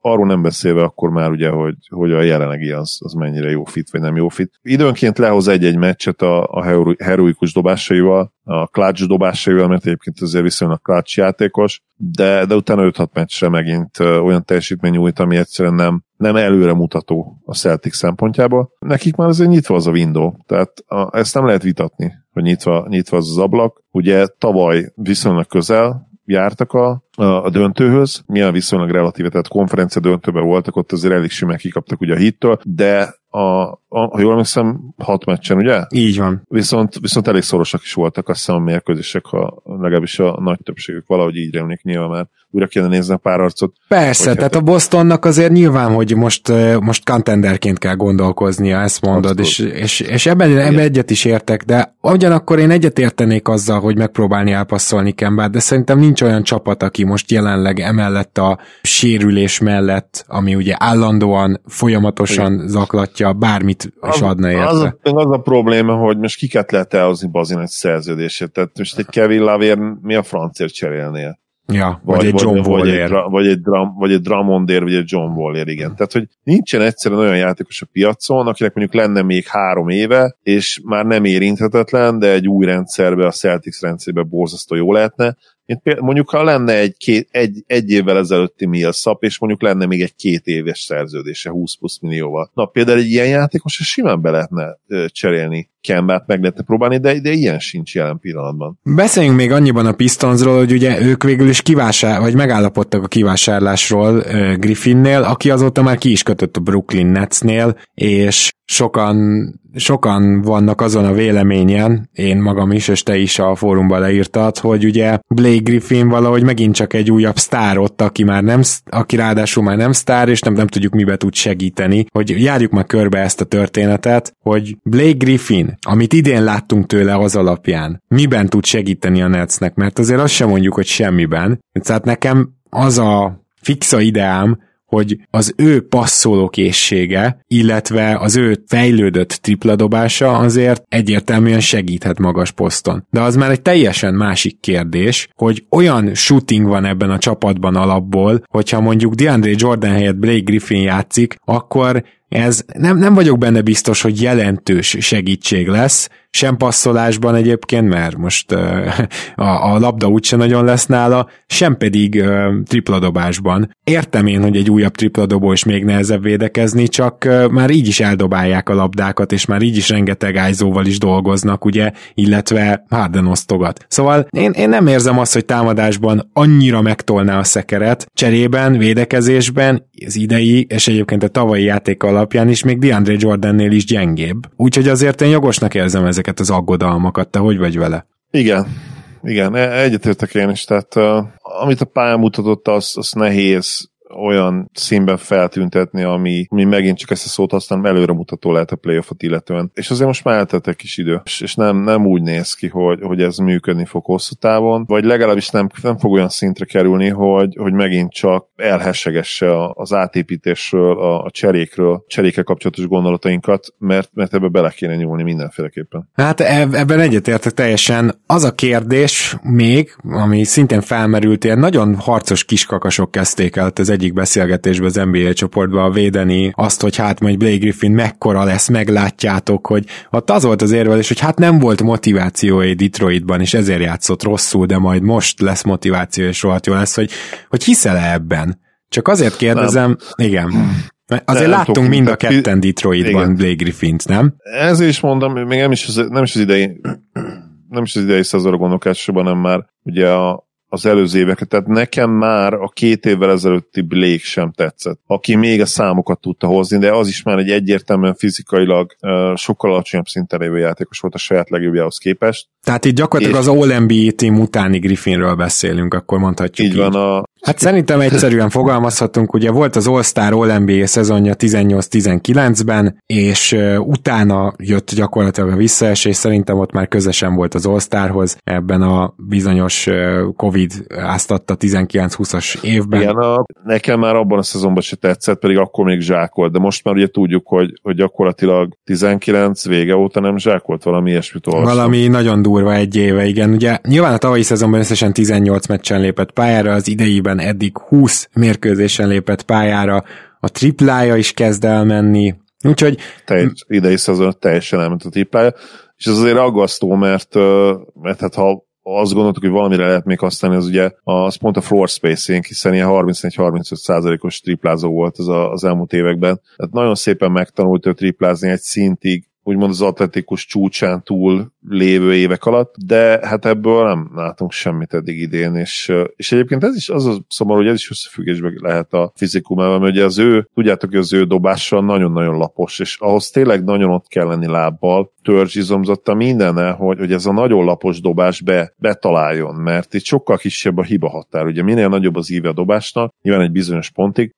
arról nem beszélve akkor már ugye, hogy a jelenlegi az mennyire jó fit, vagy nem jó fit. Időnként lehoz egy-egy meccset a heroikus dobásaival, a clutch dobásaival, mert egyébként azért viszonylag clutch játékos, de utána 5-6 meccsre megint olyan teljesítmény nyújt, ami egyszerűen nem előre mutató a Celtics szempontjából. Nekik már azért nyitva az a window, tehát ezt nem lehet vitatni, hogy nyitva az ablak. Ugye tavaly viszonylag közel jártak a döntőhöz, milyen viszonylag relatíve, tehát konferencia döntőben voltak, ott azért elég simán kikaptak ugye a Hittől, de ha jól emlékszem, 6 meccsen, ugye? Így van. Viszont elég szorosak is voltak, azt hiszem a mérkőzések, ha legalábbis a nagy többségük valahogy így rémlik, nyilván már újra kéne nézni a pár arcot. Persze, tehát a Bostonnak azért nyilván, hogy most contenderként kell gondolkoznia, ezt mondod, és ebben egyet is értek, de ugyanakkor én egyet értenék azzal, hogy megpróbálni elpasszolni Kembát, de szerintem nincs olyan csapat, aki most jelenleg emellett a sérülés mellett, ami ugye állandóan, folyamatosan zaklatja, bármit is adna érte. Az a probléma, hogy most kiket lehet elhozni Bazin egy szerződését, tehát most egy Kevin Love mi a francért cserélnél? Ja, vagy egy John Waller. Vagy egy Drummondért, vagy egy John Waller, igen. Tehát, hogy nincsen egyszerűen olyan játékos a piacon, akinek mondjuk lenne még 3 éve, és már nem érinthetetlen, de egy új rendszerbe, a Celtics rendszerbe borzasztó jó lehetne. Mondjuk, ha lenne egy évvel ezelőtti Millsap, és mondjuk lenne még egy 2 éves szerződése 20 plusz millióval. Na, például egy ilyen játékos simán be lehetne cserélni Kembát, meg lehetne próbálni, de ilyen sincs jelen pillanatban. Beszéljünk még annyiban a Pistonsról, hogy ugye ők végül is vagy megállapodtak a kivásárlásról Griffinnél, aki azóta már ki is kötött a Brooklyn Netsnél, és sokan vannak azon a véleményen, én magam is, és te is a fórumban leírtad, hogy ugye Blake Griffin valahogy megint csak egy újabb sztár ott, aki ráadásul már nem sztár, és nem tudjuk mibe tud segíteni, hogy járjuk meg körbe ezt a történetet, hogy Blake Griffin, amit idén láttunk tőle az alapján, miben tud segíteni a Netsnek, mert azért azt sem mondjuk, hogy semmiben. Tehát nekem az a fixa ideám, hogy az ő passzolókészsége, illetve az ő fejlődött tripladobása azért egyértelműen segíthet magas poszton. De az már egy teljesen másik kérdés, hogy olyan shooting van ebben a csapatban alapból, hogyha mondjuk DeAndre Jordan helyett Blake Griffin játszik, akkor ez nem vagyok benne biztos, hogy jelentős segítség lesz, sem passzolásban egyébként, mert most a labda úgyse nagyon lesz nála, sem pedig tripladobásban. Értem én, hogy egy újabb tripladobó is még nehezebb védekezni, csak már így is eldobálják a labdákat, és már így is rengeteg ájzóval is dolgoznak, ugye, illetve Harden osztogat. Szóval én nem érzem azt, hogy támadásban annyira megtolná a szekeret, cserében, védekezésben, az idei, és egyébként a tavalyi játék alapján is még DeAndre Jordannél is gyengébb. Úgyhogy azért én jogosnak érzem ezeket az aggodalmakat. Te hogy vagy vele? Igen, egyetértek én is. Tehát amit a pályán mutatott, az nehéz olyan színben feltüntetni, ami megint csak ezt a szót használom, előremutató lehet a playoffot illetően. És azért most már eltelt egy kis idő, és nem úgy néz ki, hogy ez működni fog hosszú távon, vagy legalábbis nem fog olyan szintre kerülni, hogy megint csak elhessegesse az átépítésről, a cserékkel kapcsolatos gondolatainkat, mert ebbe bele kéne nyúlni mindenféleképpen. Hát ebben egyetértek teljesen. Az a kérdés még, ami szintén felmerült, ilyen nagyon harcos kiskakasok kezdték el az egyik beszélgetésben az NBA csoportban védeni azt, hogy hát majd Blake Griffin mekkora lesz, meglátjátok, hogy ott az volt az érvelés, hogy hát nem volt motivációja Detroitban, és ezért játszott rosszul, de majd most lesz motiváció, és rohadt jó lesz, hogy hiszel-e ebben? Csak azért kérdezem, nem. Igen. Azért láttunk mind a ketten Detroitban Blake Griffint, nem? Ezért is mondom, még nem is az idei szezonra gondolok elsősorban, nem már ugye az előző éveket, tehát nekem már a 2 évvel ezelőtti Blake sem tetszett, aki még a számokat tudta hozni, de az is már egy egyértelműen fizikailag sokkal alacsonyabb szinten lévő játékos volt a saját legjobbjához képest. Tehát itt gyakorlatilag az All-NBA team utáni Griffinről beszélünk, akkor mondhatjuk így. Van Hát szerintem egyszerűen fogalmazhatunk, ugye volt az All-Star All-NBA szezonja 18-19-ben, és utána jött gyakorlatilag a visszaesés, szerintem ott már közösen volt az All-Starhoz, ebben a bizonyos Covid áztatta 19-20-as évben. Igen, nekem már abban a szezonban se tetszett, pedig akkor még zsákolt, de most már ugye tudjuk, hogy gyakorlatilag 19 vége óta nem zsákolt, valami ilyesmit olvastam. Valami nagyon durva egy éve, igen. Ugye nyilván a tavalyi szezonban összesen 18 meccsen lépett pályára, az idejében mérkőzésben, eddig 20 mérkőzésen lépett pályára, a triplája is kezd elmenni, úgyhogy... Idei szezon teljesen elment a triplája, és ez azért aggasztó, mert hát ha azt gondoltuk, hogy valamire lehet még használni, az ugye az pont a floor spacing, hiszen ilyen 34-35%-os triplázó volt az elmúlt években. Tehát nagyon szépen megtanult ő triplázni egy szintig, úgymond az atletikus csúcsán túl lévő évek alatt, de hát ebből nem látunk semmit eddig idén, és egyébként ez is az a szomorú, hogy ez is összefüggésben lehet a fizikumával, mert ugye tudjátok, hogy az ő dobással nagyon-nagyon lapos, és ahhoz tényleg nagyon ott kell lenni lábbal, törzsizomzattal, mindenne, hogy ez a nagyon lapos dobás betaláljon, mert itt sokkal kisebb a hiba határ. Ugye minél nagyobb az íve a dobásnak, nyilván egy bizonyos pontig,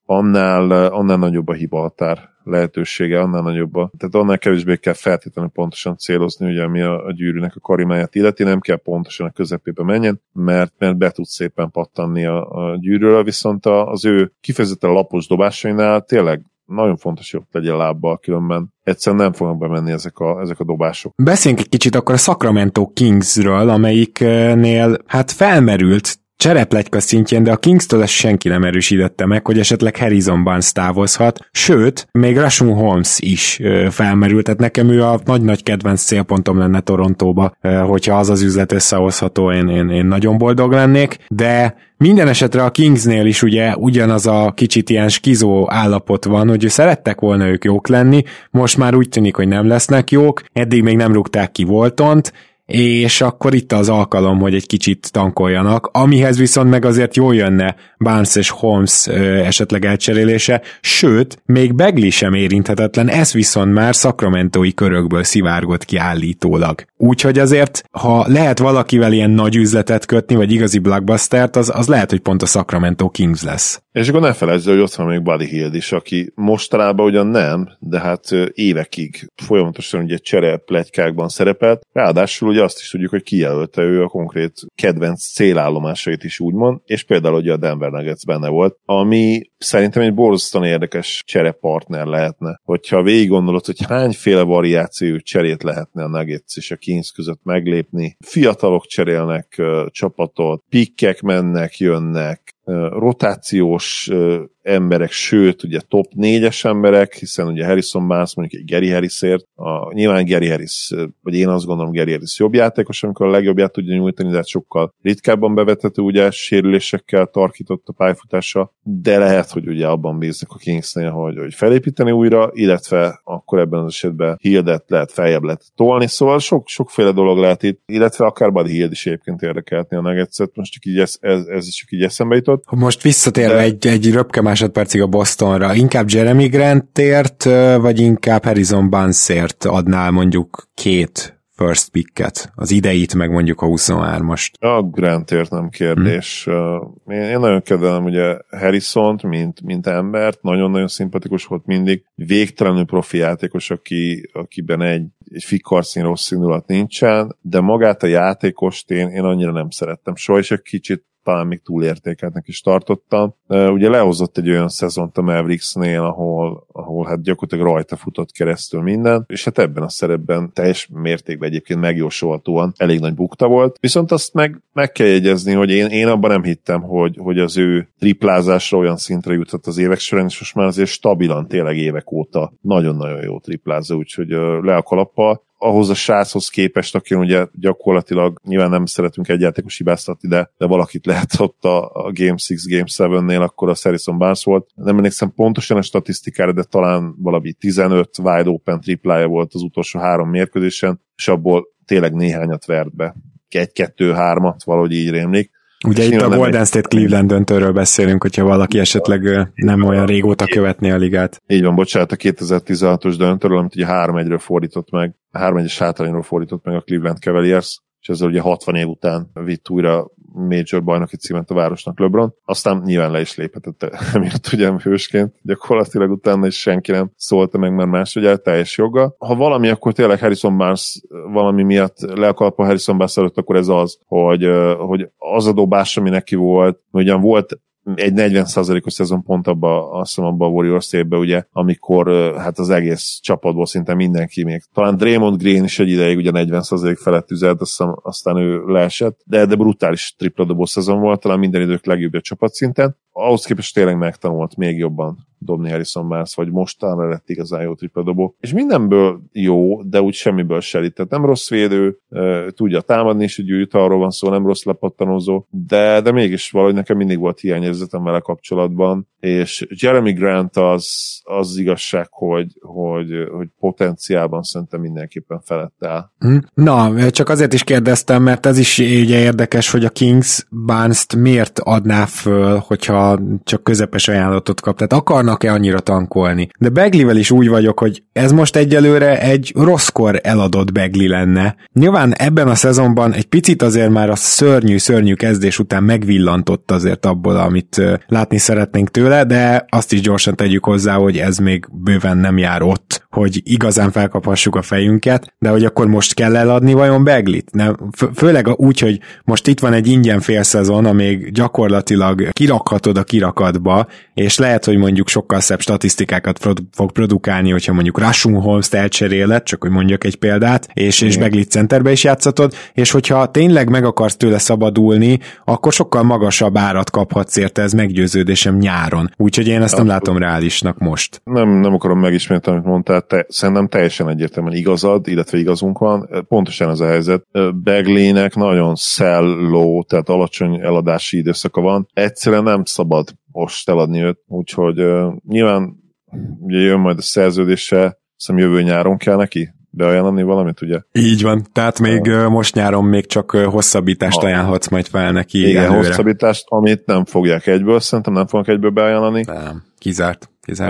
annál nagyobb a hiba határ lehetősége, annál nagyobb tehát annál kevésbé kell feltétlenül pontosan célozni, ugye ami a gyűrűnek a karimáját illeti, nem kell pontosan a közepébe menjen, mert be tud szépen pattanni a gyűrűről, viszont az ő kifejezetten lapos dobásainál tényleg nagyon fontos, hogy ott legyen lábbal, különben egyszerűen nem fognak bemenni ezek a dobások. Beszéljünk egy kicsit akkor a Sacramento Kingsről, amelyiknél hát felmerült cserepletyka szintjén, de a Kingstől ezt senki nem erősítette meg, hogy esetleg Harrison Barnes távozhat, sőt, még Rashawn Holmes is felmerült, tehát nekem ő a nagy-nagy kedvenc célpontom lenne Torontóba, hogyha az üzlet összehozható, én nagyon boldog lennék, de minden esetre a Kingsnél is ugye ugyanaz a kicsit ilyen skizó állapot van, hogy szerettek volna ők jók lenni, most már úgy tűnik, hogy nem lesznek jók, eddig még nem rúgták ki Waltont, és akkor itt az alkalom, hogy egy kicsit tankoljanak, amihez viszont meg azért jól jönne Barnes és Holmes esetleg elcserélése, sőt, még Bagley sem érinthetetlen, ez viszont már Sacramento-i körökből szivárgott ki állítólag. Úgyhogy azért, ha lehet valakivel ilyen nagy üzletet kötni, vagy igazi blockbustert, az lehet, hogy pont a Sacramento Kings lesz. És akkor ne felejtsd, hogy ott van még Buddy Hield is, aki mostanában ugyan nem, de hát évekig folyamatosan ugye cserepletykákban szerepelt, ráadásul ugye azt is tudjuk, hogy kijelölte ő a konkrét kedvenc célállomásait is úgymond, és például ugye a Denver Nuggets benne volt, ami szerintem egy borzasztóan érdekes cserepartner lehetne. Hogyha végig gondolod, hogy hányféle variációjú cserét lehetne a Nuggets és a Kings között meglépni, fiatalok cserélnek csapatot, pikkek mennek, jönnek, rotációs emberek, sőt, ugye top 4-es emberek, hiszen ugye Harrison Barnes mondjuk egy Gary Harrisért, nyilván Gary Harris, vagy én azt gondolom Gary Harris jobb játékos, amikor a legjobbját tudja nyújtani, de hát sokkal ritkábban bevethető, ugye sérülésekkel tarkított a pályafutása, de lehet, hogy ugye abban bíznak a Kingsnél, hogy felépíteni újra, illetve akkor ebben az esetben Hieldet lehet feljebb lehet tolni, szóval sokféle dolog lehet itt, illetve akár Buddy Hield is egyébként érdekelhetni a Nuggets-et, most csak így ez is csak így eszembe jutott. Most visszatérve egy röpke másodpercig a Bostonra, inkább Jeremy Grantért, vagy inkább Harrison Barnesért adnál mondjuk 2 first picket, az ideit, meg mondjuk a 23-ast. A Grantért nem kérdés. Én nagyon kedvelem ugye Harrisont, mint embert, nagyon-nagyon szimpatikus volt mindig, végtelenül profi játékos, akiben egy fikkarszín rossz indulat nincsen, de magát a játékost én annyira nem szerettem. Soha is egy kicsit talán még túlértékeltnek is tartottam. Ugye lehozott egy olyan szezont a Mavericksnél, ahol hát gyakorlatilag rajta futott keresztül minden, és hát ebben a szerepben teljes mértékben egyébként megjósolhatóan elég nagy bukta volt. Viszont azt meg kell jegyezni, hogy én abban nem hittem, hogy az ő triplázásra olyan szintre jutott az évek során, és most már azért stabilan tényleg évek óta nagyon-nagyon jó triplázza, úgyhogy le a kalappal. Ahhoz a sráchoz képest, aki ugye gyakorlatilag nyilván nem szeretünk egy játékos hibáztatni, de valakit lehet ott a Game 6, Game 7-nél, akkor a Harrison Barnes volt. Nem emlékszem pontosan a statisztikára, de talán valami 15 wide open triplája volt az utolsó 3 mérkőzésen, és abból tényleg néhányat vert be. 1-2-3-at, valahogy így rémlik. Ugye itt a Golden State Cleveland döntőről beszélünk, hogyha valaki esetleg nem olyan régóta követné a ligát. Így van, bocsánat, a 2016-os döntőről, amit ugye 3-1-ről fordított meg, 3-1-es hátrányról fordított meg a Cleveland Cavaliers, és ezzel ugye 60 év után vitt újra major bajnoki címet a városnak LeBron. Aztán nyilván le is léphetett emiatt ugye hősként, gyakorlatilag utána is senki nem szólta meg már máshogy teljes joga. Ha valami, akkor tényleg Harrison Barnes valami miatt le a kalap a Harrison Barnes előtt, akkor ez az, hogy az a dobás, ami neki volt, ugyan volt egy 40%-os szezon pont abban a Warriors évben, ugye, amikor hát az egész csapatból szinte mindenki, még talán Draymond Green is egy ideig ugye 40% felett üzelt, aztán ő leesett, de brutális tripla-dobó szezon volt, talán minden idők legjobbja csapatszinten. Ahhoz képest tényleg megtanult még jobban dobni Harrison Barnes, vagy mostanra lett igazán jó tripla-dobó. És mindenből jó, de úgy semmiből se. Tehát nem rossz védő, tudja támadni is, hogy arról van szó, nem rossz lepattanózó, de mégis valahogy nekem mindig volt hiányérzetem vele kapcsolatban, és Jeremy Grant az igazság, hogy potenciálban szerintem mindenképpen felett áll. Na, csak azért is kérdeztem, mert ez is ugye érdekes, hogy a Kings Barnes-t miért adná föl, hogyha csak közepes ajánlatot kap. Tehát akarnak-e annyira tankolni? De Bagleyvel is úgy vagyok, hogy ez most egyelőre egy rosszkor eladott Bagley lenne. Nyilván ebben a szezonban egy picit azért már a szörnyű kezdés után megvillantott azért abból, amit látni szeretnénk tőle, de azt is gyorsan tegyük hozzá, hogy ez még bőven nem jár ott, hogy igazán felkaphassuk a fejünket, de hogy akkor most kell eladni vajon Bagleyt? Főleg úgy, hogy most itt van egy ingyen félszezon, amíg gyakorlatilag kirakhatod a kirakatba, és lehet, hogy mondjuk sokkal szebb statisztikákat fog produkálni, hogyha mondjuk Rashun Holmes-t elcseréled, csak hogy mondjak egy példát, és Bagley centerbe is játszatod, és hogyha tényleg meg akarsz tőle szabadulni, akkor sokkal magasabb árat kaphatsz érte, ez meggyőződésem nyáron. Úgyhogy én ezt nem látom reálisnak most. Nem akarom megismételni, amit mondtál, szerintem teljesen egyértelműen igazad, illetve igazunk van. Pontosan ez a helyzet. Bagleynek nagyon sell-low, tehát alacsony eladási időszaka van. Egyszerűen nem szabad most eladni őt, úgyhogy nyilván ugye jön majd a szerződése, hiszem jövő nyáron kell neki beajánlani valamit, ugye? Így van, tehát még most nyáron még csak hosszabbítást ajánlhatsz majd fel neki. Igen, előre. Hosszabbítást, amit nem fogják egyből, szerintem nem fognak egyből beajánlani. Nem, kizárt.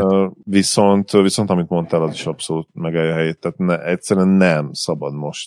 Viszont amit mondtál, az is abszolút megállja a helyét, tehát egyszerűen nem szabad most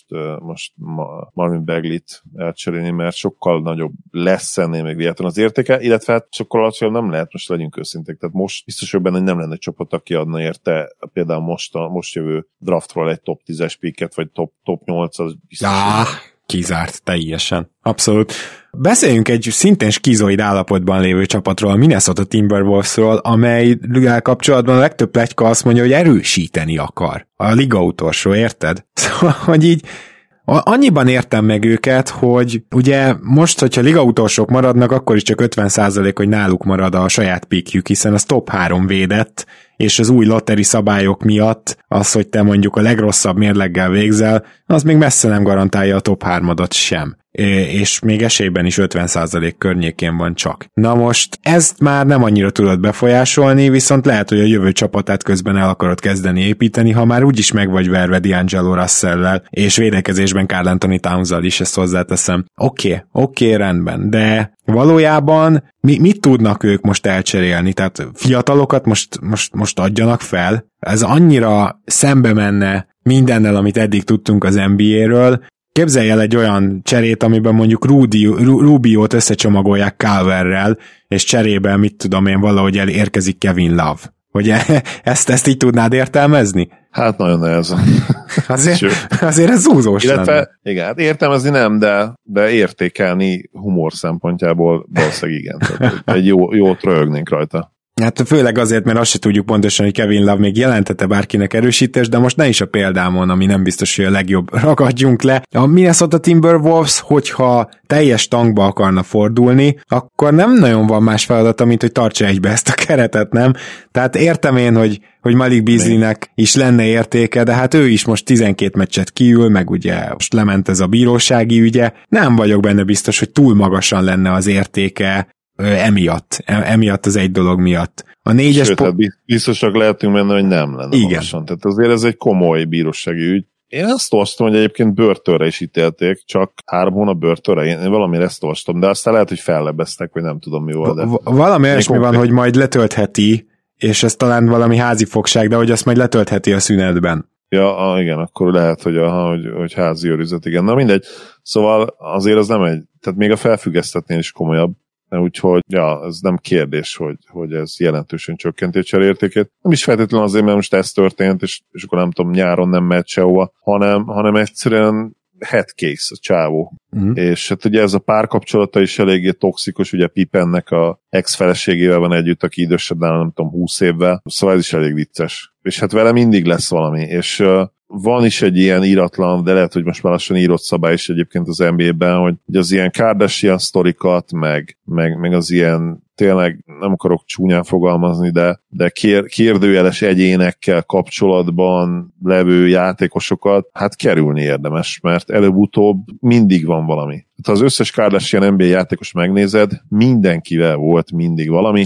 Marvin Bagleyt elcserélni, mert sokkal nagyobb lesz ennél még véletlenül az értéke, illetve hát sokkal alacsonyabb nem lehet, most legyünk őszinték, tehát most biztos, hogy benne nem lenne egy csapat, aki adna érte például most jövő draftról egy top 10-es picket, vagy top 8, az biztos. Kizárt, teljesen. Abszolút. Beszéljünk egy szintén skizoid állapotban lévő csapatról, a Minnesota Timberwolvesról, amelyel kapcsolatban a legtöbb pletyka azt mondja, hogy erősíteni akar. A liga utolsó, érted? Szóval, hogy így annyiban értem meg őket, hogy ugye most, hogyha liga utolsók maradnak, akkor is csak 50%, hogy náluk marad a saját pickjük, hiszen az top 3 védett, és az új lotteri szabályok miatt az, hogy te mondjuk a legrosszabb mérleggel végzel, az még messze nem garantálja a top 3-adat sem. És még esélyben is 50% környékén van csak. Na most ezt már nem annyira tudod befolyásolni, viszont lehet, hogy a jövő csapatát közben el akarod kezdeni építeni, ha már úgyis meg vagy verve D'Angelo Russell-lel, és védekezésben Karl Anthony Towns-zal is, ezt hozzáteszem. Oké, rendben, de valójában mit tudnak ők most elcserélni? Tehát fiatalokat most adjanak fel? Ez annyira szembe menne mindennel, amit eddig tudtunk az NBA-ről. Képzelj el egy olyan cserét, amiben mondjuk Rubiót összecsomagolják Calverrel, és cserében, mit tudom én, valahogy elérkezik Kevin Love. Hogy ezt így tudnád értelmezni? Hát nagyon nehezen. Azért ez zúzós lenne. Igen, hát értelmezni nem, de értékelni humor szempontjából valószínűleg igen. Egy jót röhögnénk rajta. Hát főleg azért, mert azt se tudjuk pontosan, hogy Kevin Love még jelentette bárkinek erősítés, de most ne is a példámon, ami nem biztos, hogy a legjobb, ragadjunk le. A Minnesota Timberwolves, hogyha teljes tankba akarna fordulni, akkor nem nagyon van más feladata, mint hogy tartsa egybe ezt a keretet, nem? Tehát értem én, hogy Malik Beasleynek is lenne értéke, de hát ő is most 12 meccset kiül, meg ugye most lement ez a bírósági ügye. Nem vagyok benne biztos, hogy túl magasan lenne az értéke emiatt az egy dolog miatt. A 4-es biztosak lehetünk benne, hogy nem lenne. Igen. Magasan. Tehát azért ez egy komoly bírósági ügy. Én azt olvastam, hogy egyébként börtönre is ítélték, csak 3 hónap börtönre, én valamire ezt olvastam, de aztán lehet, hogy fellebeztek, vagy nem tudom mi volt. De valami olyasmi van, hogy majd letöltheti, és ez talán valami házi fogság, de hogy azt majd letöltheti a szünetben. Ja, igen, akkor lehet, hogy házi őrizet, igen. Na mindegy. Szóval azért az nem tehát még a felfüggesztetnél is komolyabb. Úgyhogy, ez nem kérdés, hogy ez jelentősen csökkenti a cserértékét. Nem is feltétlenül azért, mert most ez történt, és akkor nem tudom, nyáron nem mehet sehova, hanem egyszerűen head case a csávó. És hát ugye ez a párkapcsolata is eléggé toxikus, ugye Pippennek a ex-feleségével van együtt, aki idősebb nála, nem tudom, 20 évvel, szóval ez is elég vicces. És hát vele mindig lesz valami, és van is egy ilyen íratlan, de lehet, hogy most már lassan írott szabály is egyébként az NBA-ben, hogy az ilyen Kardashian sztorikat, meg az ilyen, tényleg nem akarok csúnyán fogalmazni, de kérdőjeles egyénekkel kapcsolatban levő játékosokat, hát kerülni érdemes, mert előbb-utóbb mindig van valami. Ha az összes Kardashian NBA játékos megnézed, mindenkivel volt mindig valami.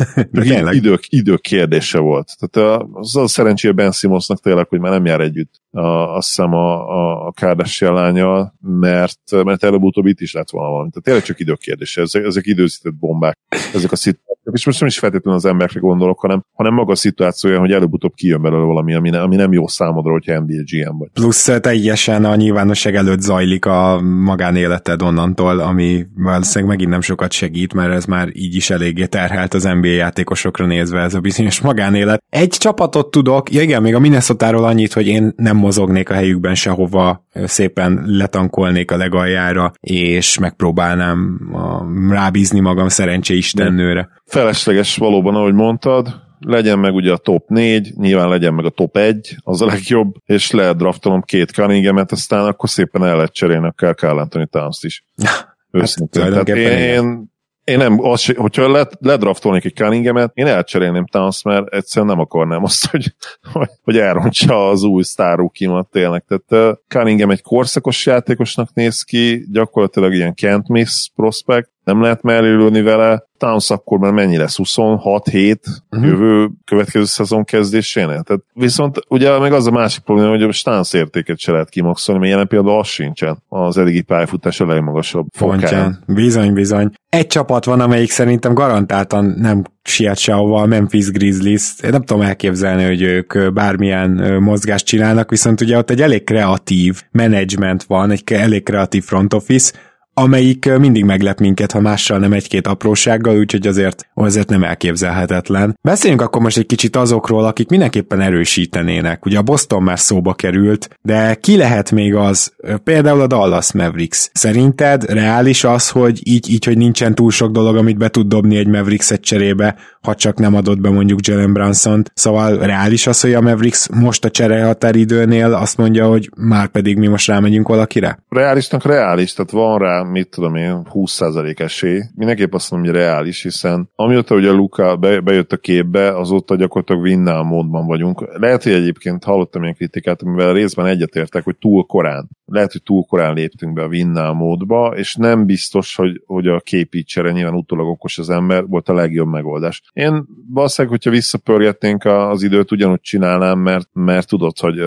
Idők kérdése volt. Tehát az a szerencsére Ben Simmonsnak tényleg, hogy már nem jár együtt azt hiszem a Kardashian lányal, mert előbb-utóbb itt is lett volna valami. Tehát tényleg csak idők kérdése. Ezek időzített bombák. Ezek a szituációk. És most nem is feltétlenül az emberekre gondolok, hanem maga a szituációja, hogy előbb-utóbb kijön belőle valami, ami nem jó számodra, hogyha NBA GM vagy. Plusz teljesen a nyilvánosság előtt zajlik a magánéleted onnantól, ami valószínűleg megint nem sokat segít, mert ez már így is eléggé terhelt az NBA játékosokra nézve ez a bizonyos magánélet. Egy csapatot tudok, ja igen, még a Minnesotáról annyit, hogy én nem mozognék a helyükben sehova, szépen letankolnék a legaljára, és megpróbálnám rábízni magam szerencseistennőre. Felesleges valóban, ahogy mondtad, legyen meg ugye a top 4, nyilván legyen meg a top 1, az a legjobb, és lehet draftolom 2 Cunningham-et, aztán akkor szépen el lehet cserélni akár Karl Anthony Towns-t is. Őszintén. Hát, én nem, hogyha ledraftolnék egy Cunningham-et, én elcserélném Towns, mert egyszerűen nem akarnám azt, hogy elrontsa az új sztárúkimat tényleg. Tehát Cunningham egy korszakos játékosnak néz ki, gyakorlatilag ilyen can't miss prospect, nem lehet mellélőni vele. Towns akkor már mennyi lesz? 26-7 jövő következő szezon kezdésénél? Tehát viszont ugye meg az a másik probléma, hogy a Towns értéket se lehet kimaxolni, mert jelen például az sincsen az eddigi pályafutás a legmagasabb fontján. Bizony. Egy csapat van, amelyik szerintem garantáltan nem siet sehova, a Memphis Grizzlies. Én nem tudom elképzelni, hogy ők bármilyen mozgást csinálnak, viszont ugye ott egy elég kreatív management van, egy elég kreatív front office, amelyik mindig meglep minket, ha mással nem egy-két aprósággal, úgyhogy azért nem elképzelhetetlen. Beszéljünk akkor most egy kicsit azokról, akik mindenképpen erősítenének. Ugye a Boston már szóba került, de ki lehet még az, például a Dallas Mavericks. Szerinted reális az, hogy így, hogy nincsen túl sok dolog, amit be tud dobni egy Mavericks-et cserébe, ha csak nem adott be mondjuk Jalen Brunson-t. Szóval reális az, hogy a Mavericks most a cserehatáridőnél azt mondja, hogy már pedig mi most rámegyünk valakire? Reálisnak reális, tehát van rá, mit tudom én, 20% esély. Mindenképp azt mondom, hogy reális, hiszen amióta ugye Luka bejött a képbe, azóta gyakorlatilag win-now módban vagyunk. Lehet, hogy egyébként hallottam ilyen kritikát, amivel részben egyetértek, hogy túl korán. Lehet, hogy túl korán léptünk be a win-now módba, és nem biztos, hogy a képítsere nyilván utólag okos az ember volt a legjobb megoldás. Én valószínűleg, hogyha visszapörgetnénk az időt, ugyanúgy csinálnám, mert tudod, hogy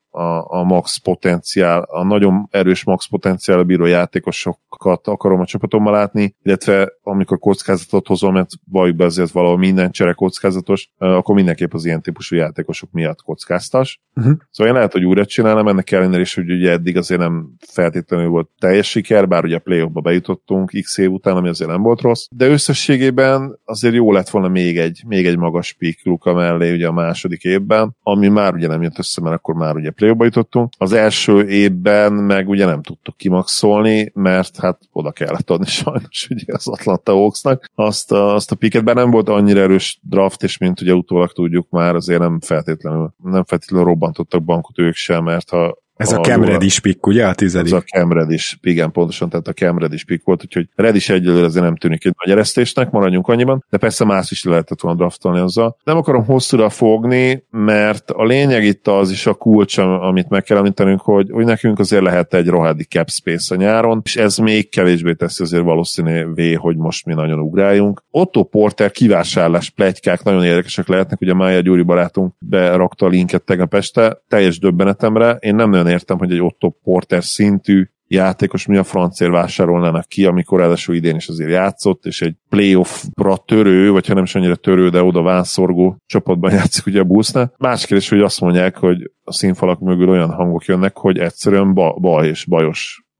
a max potenciál, a nagyon erős max potenciál bíró játékosokat akarom a csapatommal látni, illetve amikor kockázatot hozom, mert valljuk be azért valahol minden csere kockázatos, akkor mindenképp az ilyen típusú játékosok miatt kockáztas. Szóval én lehet, hogy újra csinálom, ennek ellenére is, hogy ugye eddig azért nem feltétlenül volt teljes siker, bár ugye a playoffba bejutottunk x év után, ami azért nem volt rossz, de összességében azért jó lett volna még egy magas pick Luka mellé ugye a második évben, ami már ugye nem jött össze, mert akkor már ugye playoffba jutottunk. Az első évben meg ugye nem tudtuk kimaxolni, mert hát oda kellett adni sajnos ugye az Atlanta Hawksnak azt a picket, bár nem volt annyira erős draft, és mint ugye utólag tudjuk már, azért nem feltétlenül robbantottak bankot ők sem, mert ha ez a Cam Reddish pick, ugye? A 10. Ez a Cam Reddish, igen, pontosan, tehát a Cam Reddish pick volt, úgyhogy Reddish egyelőre azért nem tűnik egy nagy eresztésnek, maradjunk annyiban, de persze más is lehetett volna draftolni azzal. Nem akarom hosszúra fogni, mert a lényeg itt az is a kulcs, amit meg kell említenünk, hogy nekünk azért lehet egy rohadi cap space a nyáron, és ez még kevésbé teszi azért valószínűvé, hogy most mi nagyon ugráljunk. Otto Porter kivásárlás pletykák nagyon érdekesek lehetnek, ugye Mája Gyuri barátunk berakta a linket tegnap este, teljes döbbenetemre, én nem nagyon értem, hogy egy Otto Porter szintű játékos mi a francért vásárolnának ki, amikor ráadásul idén is azért játszott, és egy playoffra törő, vagy ha nem is annyira törő, de oda vánszorgó csapatban játszik ugye a Bullsnál. Más kérdés, hogy azt mondják, hogy a színfalak mögül olyan hangok jönnek, hogy egyszerűen baj és bajos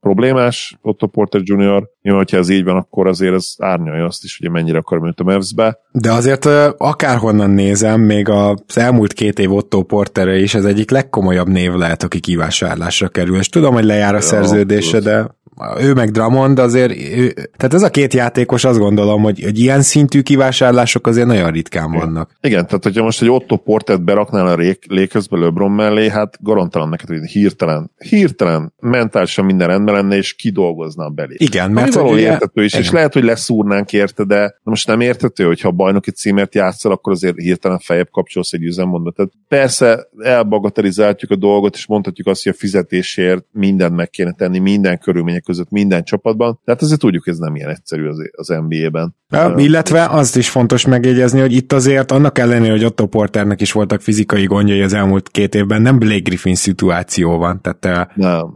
problémás, Otto Porter Jr. Nyilván, hogyha ez így van, akkor azért ez árnyalja azt is, hogy mennyire akar őt a Mavs-be. De azért akárhonnan nézem, még az elmúlt 2 év Otto Porterre is az egyik legkomolyabb név lehet, aki kivásárlásra kerül. És tudom, hogy lejár a szerződése, de ő meg Drummond azért, tehát ez a 2 játékos, azt gondolom, hogy ilyen szintű kivásárlások azért nagyon ritkán vannak. Igen, tehát hogyha most egy Otto Portert beraknál a Lakersbe LeBron mellé, hát garantalan neked, hogy hirtelen mentálisan minden rendben lenne, és kidolgozná a belét. Igen, mert valahol értető is, és lehet, hogy leszúrnánk érte, de most nem értető, hogyha a bajnoki címért játszol, akkor azért hirtelen feljebb kapcsolsz egy üzemmódot. Tehát persze elbagatelizáljuk a dolgot, és mondhatjuk azt, hogy a fizetésért mindent meg kéne tenni, minden körülmények között, minden csapatban. Tehát azért tudjuk, hogy ez nem ilyen egyszerű az NBA-ben. Illetve azt is fontos megjegyezni, hogy itt azért annak ellenére, hogy Otto Porternek is voltak fizikai gondjai az elmúlt 2 évben, nem Blake Griffin szituáció van. Tehát nem.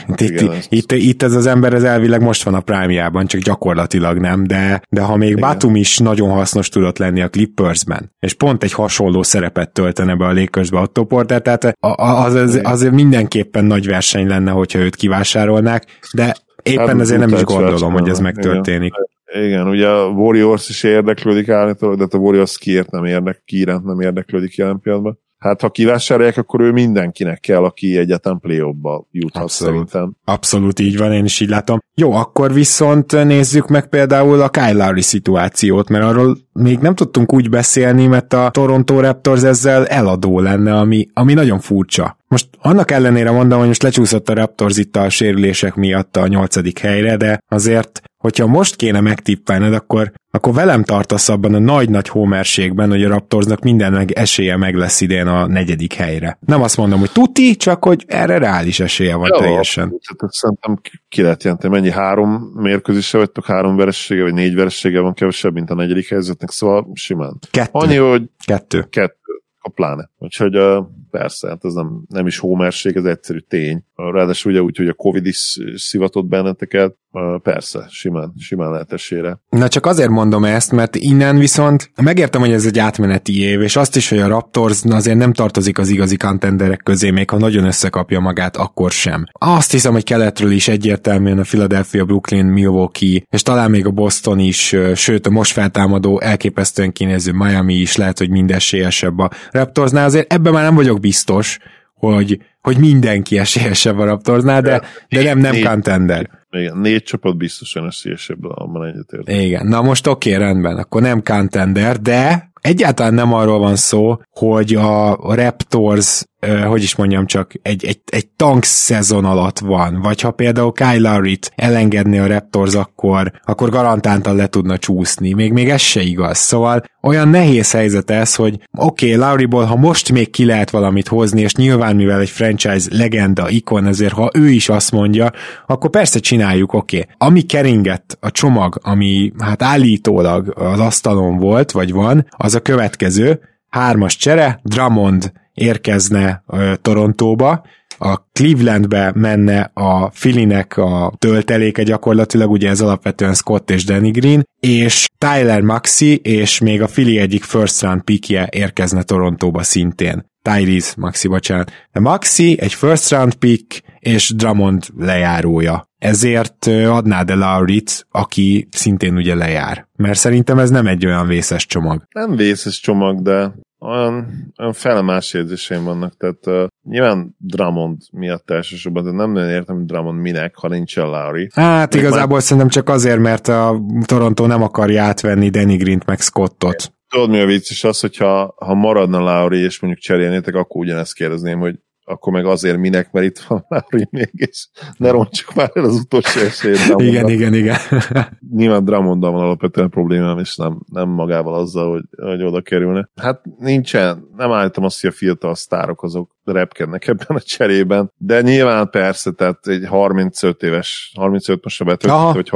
Itt ez az ember ez elvileg most van a prime-jában, csak gyakorlatilag nem, de ha még igen. Batum is nagyon hasznos tudott lenni a Clippersben, és pont egy hasonló szerepet töltene be a Lakersbe Otto Porter, tehát az mindenképpen nagy verseny lenne, hogyha őt kivásárolnák, de éppen hát, ezért nem is gondolom, hogy ez megtörténik. Igen, ugye a Warriors is érdeklődik állítólag, de a Warriors kiiránt nem érdeklődik jelen pillanatban. Hát ha kivásárolják, akkor ő mindenkinek kell, aki egyáltalán play-offba juthat szerintem. Abszolút így van, én is így látom. Jó, akkor viszont nézzük meg például a Kyle Lowry szituációt, mert arról még nem tudtunk úgy beszélni, mert a Toronto Raptors ezzel eladó lenne, ami nagyon furcsa. Most annak ellenére mondom, hogy most lecsúszott a Raptors itt a sérülések miatt a 8. helyre, de azért, hogyha most kéne megtippelned, akkor velem tartasz abban a nagy-nagy homerségben, hogy a Raptorsnak minden esélye meg lesz idén a 4. helyre. Nem azt mondom, hogy tuti, csak hogy erre reális esélye van teljesen. Tehát szerintem ki lehet jelenteni, mennyi 3 mérkőzésre vagytok, 3 veresége, vagy 4 veresége van kevesebb, mint a 4. helyzetnek, szóval simán. 2. Annyi, hogy 2. A pláne. Úgyhogy persze, hát ez nem is homerség, ez egyszerű tény. Ráadásul ugye úgy, hogy a Covid is szivatott benneteket, persze, simán lehet esélyre. Na csak azért mondom ezt, mert innen viszont megértem, hogy ez egy átmeneti év, és azt is, hogy a Raptors azért nem tartozik az igazi contenderek közé, még ha nagyon összekapja magát, akkor sem. Azt hiszem, hogy keletről is egyértelműen a Philadelphia, Brooklyn, Milwaukee, és talán még a Boston is, sőt a most feltámadó, elképesztően kinéző Miami is lehet, hogy mind esélyesebb a Raptorsnál. Azért ebben már nem vagyok biztos, hogy mindenki esélyesebb a Raptorsnál, de nem contender. Igen, 4 csapat biztosan esélyesebb, abban egyetért. Igen, na most oké, rendben, akkor nem contender, de egyáltalán nem arról van szó, hogy a Raptors, hogy is mondjam, csak egy tank szezon alatt van, vagy ha például Kyle Lowry-t elengedni a Raptors, akkor garantáltan le tudna csúszni. Még ez se igaz. Szóval olyan nehéz helyzet ez, hogy oké, Lowryból, ha most még ki lehet valamit hozni, és nyilván mivel egy franchise legenda, ikon, ezért ha ő is azt mondja, akkor persze csináljuk, oké. Ami keringett a csomag, ami hát állítólag az asztalon volt, vagy van, az a következő, 3-as csere, Drummond érkezne Torontóba, a Clevelandbe menne a Phillynek a tölteléke gyakorlatilag, ugye ez alapvetően Scott és Danny Green, és Tyler Maxey, és még a Philly egyik first round pickje érkezne Torontóba szintén. Tyrese Maxey, bocsánat. De Maxey egy first round pick, és Drummond lejárója. Ezért adnád el Lowryt, aki szintén ugye lejár. Mert szerintem ez nem egy olyan vészes csomag. Nem vészes csomag, de olyan felemás érzéseim vannak, tehát nyilván Drummond miatt elsősorban, de nem nagyon értem, hogy Drummond minek, ha nincsen Lowry. Hát igazából szerintem csak azért, mert a Toronto nem akarja átvenni Danny Greent meg Scottot. Tudod, mi a vicc az, hogyha maradna Lowry, és mondjuk cserélnétek, akkor ugyanezt kérdezném, hogy akkor meg azért minek, mert itt van Lowry mégis. Ne rontsuk már el az utolsó esélyt. Igen. Nyilván Drummonddal van alapvetően problémám, és nem magával azzal, hogy oda kerülne. Hát nincsen, nem állítom azt, hogy a fiatal sztárok azok repkednek ebben a cserében, de nyilván persze, tehát egy 35 most a betöltött, vagy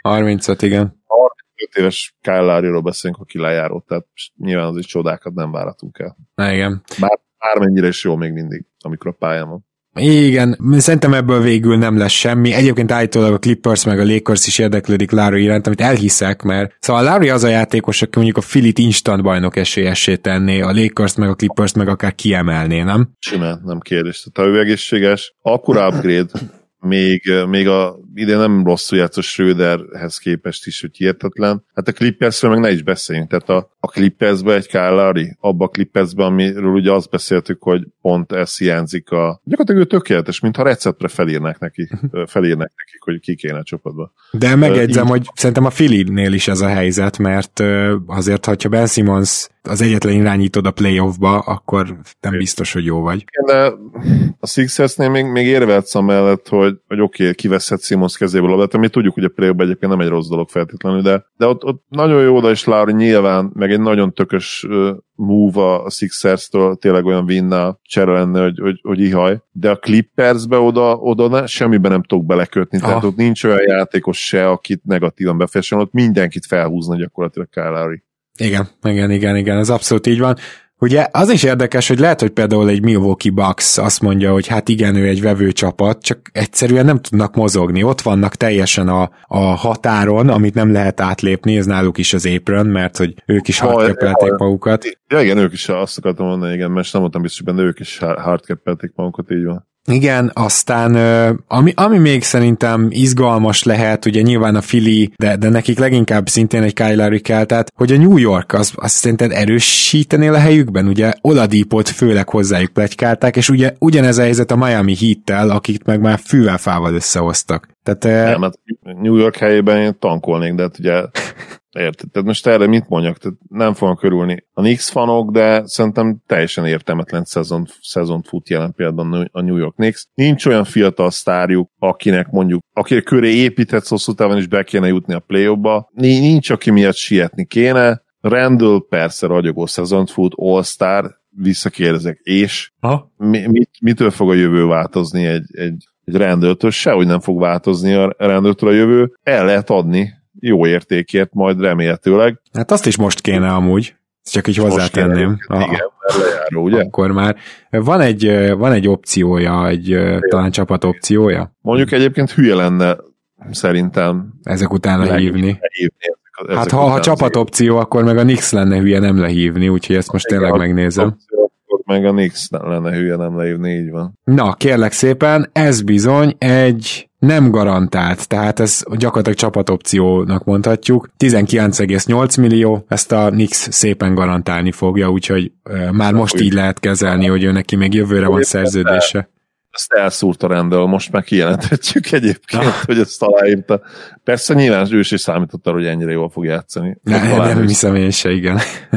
35, igen. 35 éves Kyle Lowryról beszélünk, aki lejáró, tehát nyilván az is csodákat nem várhatunk el. Na igen. Bármennyire is jó még mindig, amikor a pályán van. Igen, szerintem ebből végül nem lesz semmi. Egyébként állítólag a Clippers meg a Lakers is érdeklődik Lowry iránt, amit elhiszek, mert szóval Lowry az a játékos, aki mondjuk a Phillyt instant bajnok esélyessé tenné, a Lakers meg a Clippers meg akár kiemelné, nem? Simán, nem kérdés. Tehát ha ő egészséges, akkora upgrade, még a idén nem rosszul játszott Schröderhez képest is, hogy hihetetlen. Hát a Clippersről meg ne is beszéljünk. Tehát a Clippersben egy Kyle Lowry, abba a Clippersben, amiről ugye azt beszéltük, hogy pont ez hiányzik gyakorlatilag ő tökéletes, mintha receptre felírnak nekik, hogy ki kéne a csapatba. De megjegyzem, hogy szerintem a Philly-nél is ez a helyzet, mert azért, hogyha Ben Simmons az egyetlen irányítod a playoffba, akkor nem biztos, hogy jó vagy. De a Sixersnél még érvelsz amellett, hogy oké, kiveszhet Simmons kezéből a labdát, ami tudjuk, hogy a playoffban egyébként nem egy rossz dolog feltétlenül, de ott nagyon jó oda is Lowry nyilván, meg egy nagyon tökös move a Sixers-től, tényleg olyan winnál csere lenne, hogy ihaj. De a Clippersbe oda semmiben nem tudok belekötni, tehát ott nincs olyan játékos se, akit negatívan befolyásolni, ott mindenkit felhúzna gyakorlatilag Kyle Lowry. Igen, ez abszolút így van. Ugye az is érdekes, hogy lehet, hogy például egy Milwaukee Bucks azt mondja, hogy hát igen, ő egy vevő csapat, csak egyszerűen nem tudnak mozogni. Ott vannak teljesen a határon, amit nem lehet átlépni, ez náluk is az apron, mert hogy ők is hardcap-elték magukat. Ja igen, ők is azt akartam mondani, igen, mert nem voltam biztos, de ők is hardcap-elték magukat, így van. Igen, aztán ami még szerintem izgalmas lehet, ugye nyilván a Philly, de nekik leginkább szintén egy Kyle Lowry kell, tehát hogy a New York azt szerinted erősítenél a helyükben, ugye Oladipot főleg hozzájuk pletykálták, és ugye ugyanez a helyzet a Miami Heat-tel, akik meg már fűvel-fával összehoztak. Tehát, nem, hát New York helyében én tankolnék, de hát ugye érted, tehát most erre mit mondjak, tehát nem fogom körülni a Knicks fanok, de szerintem teljesen értelmetlen szezont fut jelen például a New York Knicks. Nincs olyan fiatal sztárjuk, akinek mondjuk, akire köré építhetsz hosszú távon is be kéne jutni a play-offba. Nincs, aki miatt sietni kéne. Randall persze ragyogó szezont fut, All-Star, visszakérdezek, és mitől fog a jövő változni egy Randall-től? Sehogy nem fog változni a Randall-től a jövő. El lehet adni jó értékért, majd remélhetőleg. Hát azt is most kéne amúgy, csak így hozzátenném. Igen, lejáró, ugye? Akkor már van egy opciója, talán csapat opciója? Mondjuk egyébként hülye lenne szerintem ezek után lehívni. Hát ha csapat opció, akkor meg a Knicks lenne hülye nem lehívni, úgyhogy ezt most tényleg megnézem. Meg a Knicks lenne hülye nem lehívni, így van. Na, kérlek szépen, ez bizony egy nem garantált, tehát ez gyakorlatilag csapatopciónak mondhatjuk. 19,8 millió, ezt a Knicks szépen garantálni fogja, úgyhogy már most így lehet kezelni, hogy ő neki még jövőre van szerződése. Ezt elszúrta Randall, most már kijelenthetjük egyébként, hogy ezt aláírta. Persze nyilván ő is számított arra, hogy ennyire jól fog játszani. Nem hiszem én se, igen.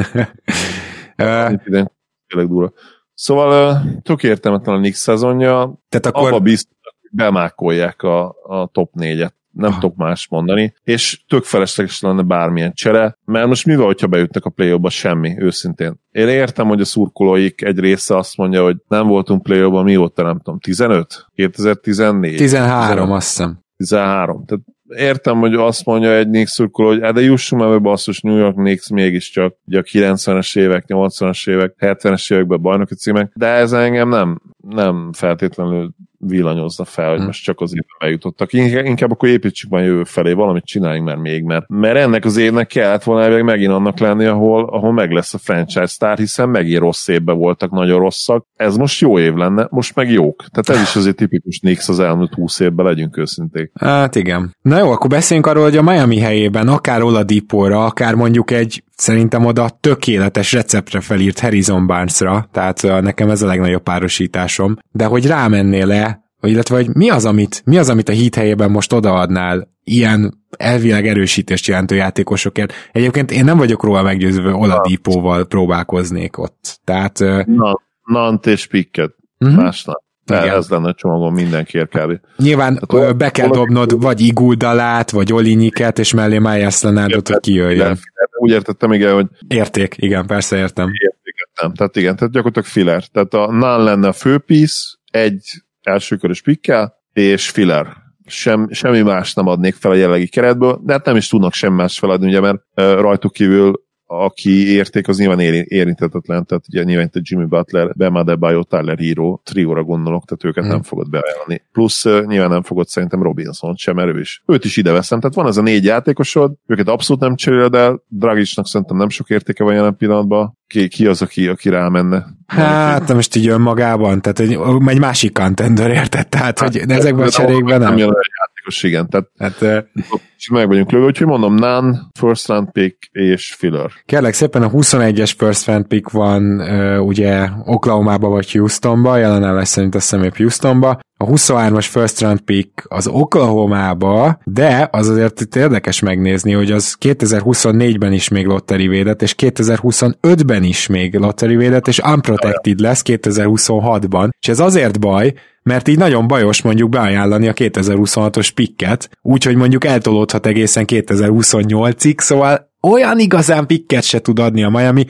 Tényleg durva. Szóval tök értelmetlen a Knicks szezonja, tehát akkor abba biztos, hogy bemákolják a top 4-et. Nem tudok más mondani, és tök felesleges lenne bármilyen csere, mert most mi van, hogyha bejutnak a play-offba? Semmi, őszintén. Én értem, hogy a szurkolóik egy része azt mondja, hogy nem voltunk play-offba, mióta nem tudom, 15? 2014? 13, azt hiszem. 13. Tehát értem, hogy azt mondja egy Knicks szurkoló, hogy de jussunk már be basszus, New York Knicks mégiscsak ugye a 90-es évek, 80-as évek, 70-es években bajnoki címek, de ez engem nem feltétlenül villanyozza fel, hogy most csak az évben bejutottak. Inkább akkor építsük már jövő felé, valamit csináljunk már még, mert ennek az évnek kellett volna megint annak lenni, ahol meg lesz a franchise sztár, hiszen megint rossz évben voltak, nagyon rosszak. Ez most jó év lenne, most meg jók. Tehát ez is azért tipikus Knicks az elmúlt 20 évben, legyünk őszinték. Hát igen. Na jó, akkor beszéljünk arról, hogy a Miami helyében akár Oladipóra, akár mondjuk szerintem oda tökéletes receptre felírt Harrison Barnesra, tehát nekem ez a legnagyobb párosításom, de hogy rámennél-e, illetve hogy mi az, amit a Heat helyében most odaadnál ilyen elvileg erősítést jelentő játékosokért. Egyébként én nem vagyok róla meggyőzve, Oladipóval próbálkoznék ott. Tehát... Nant és Pickett. Másnap. Ez lenne a csomagon mindenkiért kb. Nyilván be kell dobnod vagy Iguldalát, vagy Olinyiket, és mellé Myers Leonardot, hogy kijöjjön. Úgy értettem, igen, hogy... Érték, igen, persze értem. Értéket. Tehát igen, tehát gyakorlatilag filler. Tehát a Nunn lenne a főpiece, egy elsőkörös pikkel, és filler. Semmi más nem adnék fel a jelenlegi keretből, de hát nem is tudnak semmi más feladni, ugye, mert rajtuk kívül aki érték, az nyilván érintetetlen, tehát ugye nyilván itt a Jimmy Butler, Bam Adebayo, Tyler Hero trióra gondolok, tehát őket nem fogod beajánlani. Plusz nyilván nem fogod szerintem Robinson sem, mert őt is ide veszem, tehát van ez a 4 játékosod, őket abszolút nem cseréled el, Dragicnak szerintem nem sok értéke van jelen pillanatban, ki az, aki rámenne? Hát most így önmagában, tehát egy másik contender, érted? Tehát, hogy ezekben a cserékben nem. játékos, igen. Tehát meg vagyunk lövő, úgyhogy mondom, Nunn, first round pick és filler. Kérlek szépen a 21-es first round pick van ugye Oklahoma-ba vagy Houstonba, jelenállás szerint azt hiszem épp Houstonba. A 23-as first round pick az Oklahoma-ba, de az azért itt érdekes megnézni, hogy az 2024-ben is még lottery védett, és 2025-ben is még lottery védett, és unprotected lesz 2026-ban. És ez azért baj, mert így nagyon bajos mondjuk beajánlani a 2026-os picket, úgyhogy mondjuk eltolódhat egészen 2028-ig, szóval olyan igazán picket se tud adni a Miami,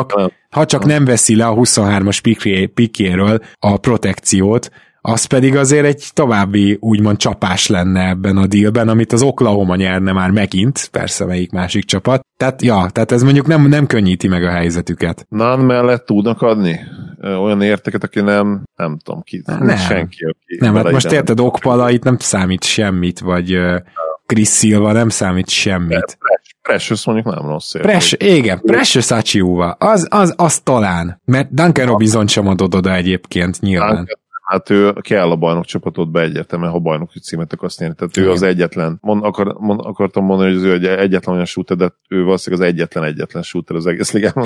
ha csak nem veszi le a 23-as pickjéről a protekciót, az pedig azért egy további úgymond csapás lenne ebben a dealben, amit az Oklahoma nyerne már megint, persze melyik másik csapat. Tehát ez mondjuk nem könnyíti meg a helyzetüket. Nunn mellett tudnak adni olyan érteket, aki nem tudom ki. Nem. Senki, aki nem, hát most érted, Okpala itt nem számít semmit, vagy Chris Silva nem számít semmit. Precious mondjuk nem rossz. Igen, Precious Achiuwa, az talán, mert Duncan Robinson sem adod oda egyébként nyilván. Hát ő kell a bajnokcsapatot be egyértelműen, ha bajnoki címet akarsz nyerni. Tehát ő az egyetlen. Akartam mondani, hogy ő egyetlen olyan shooter, de ő valószínűleg az egyetlen shooter az egész ligában.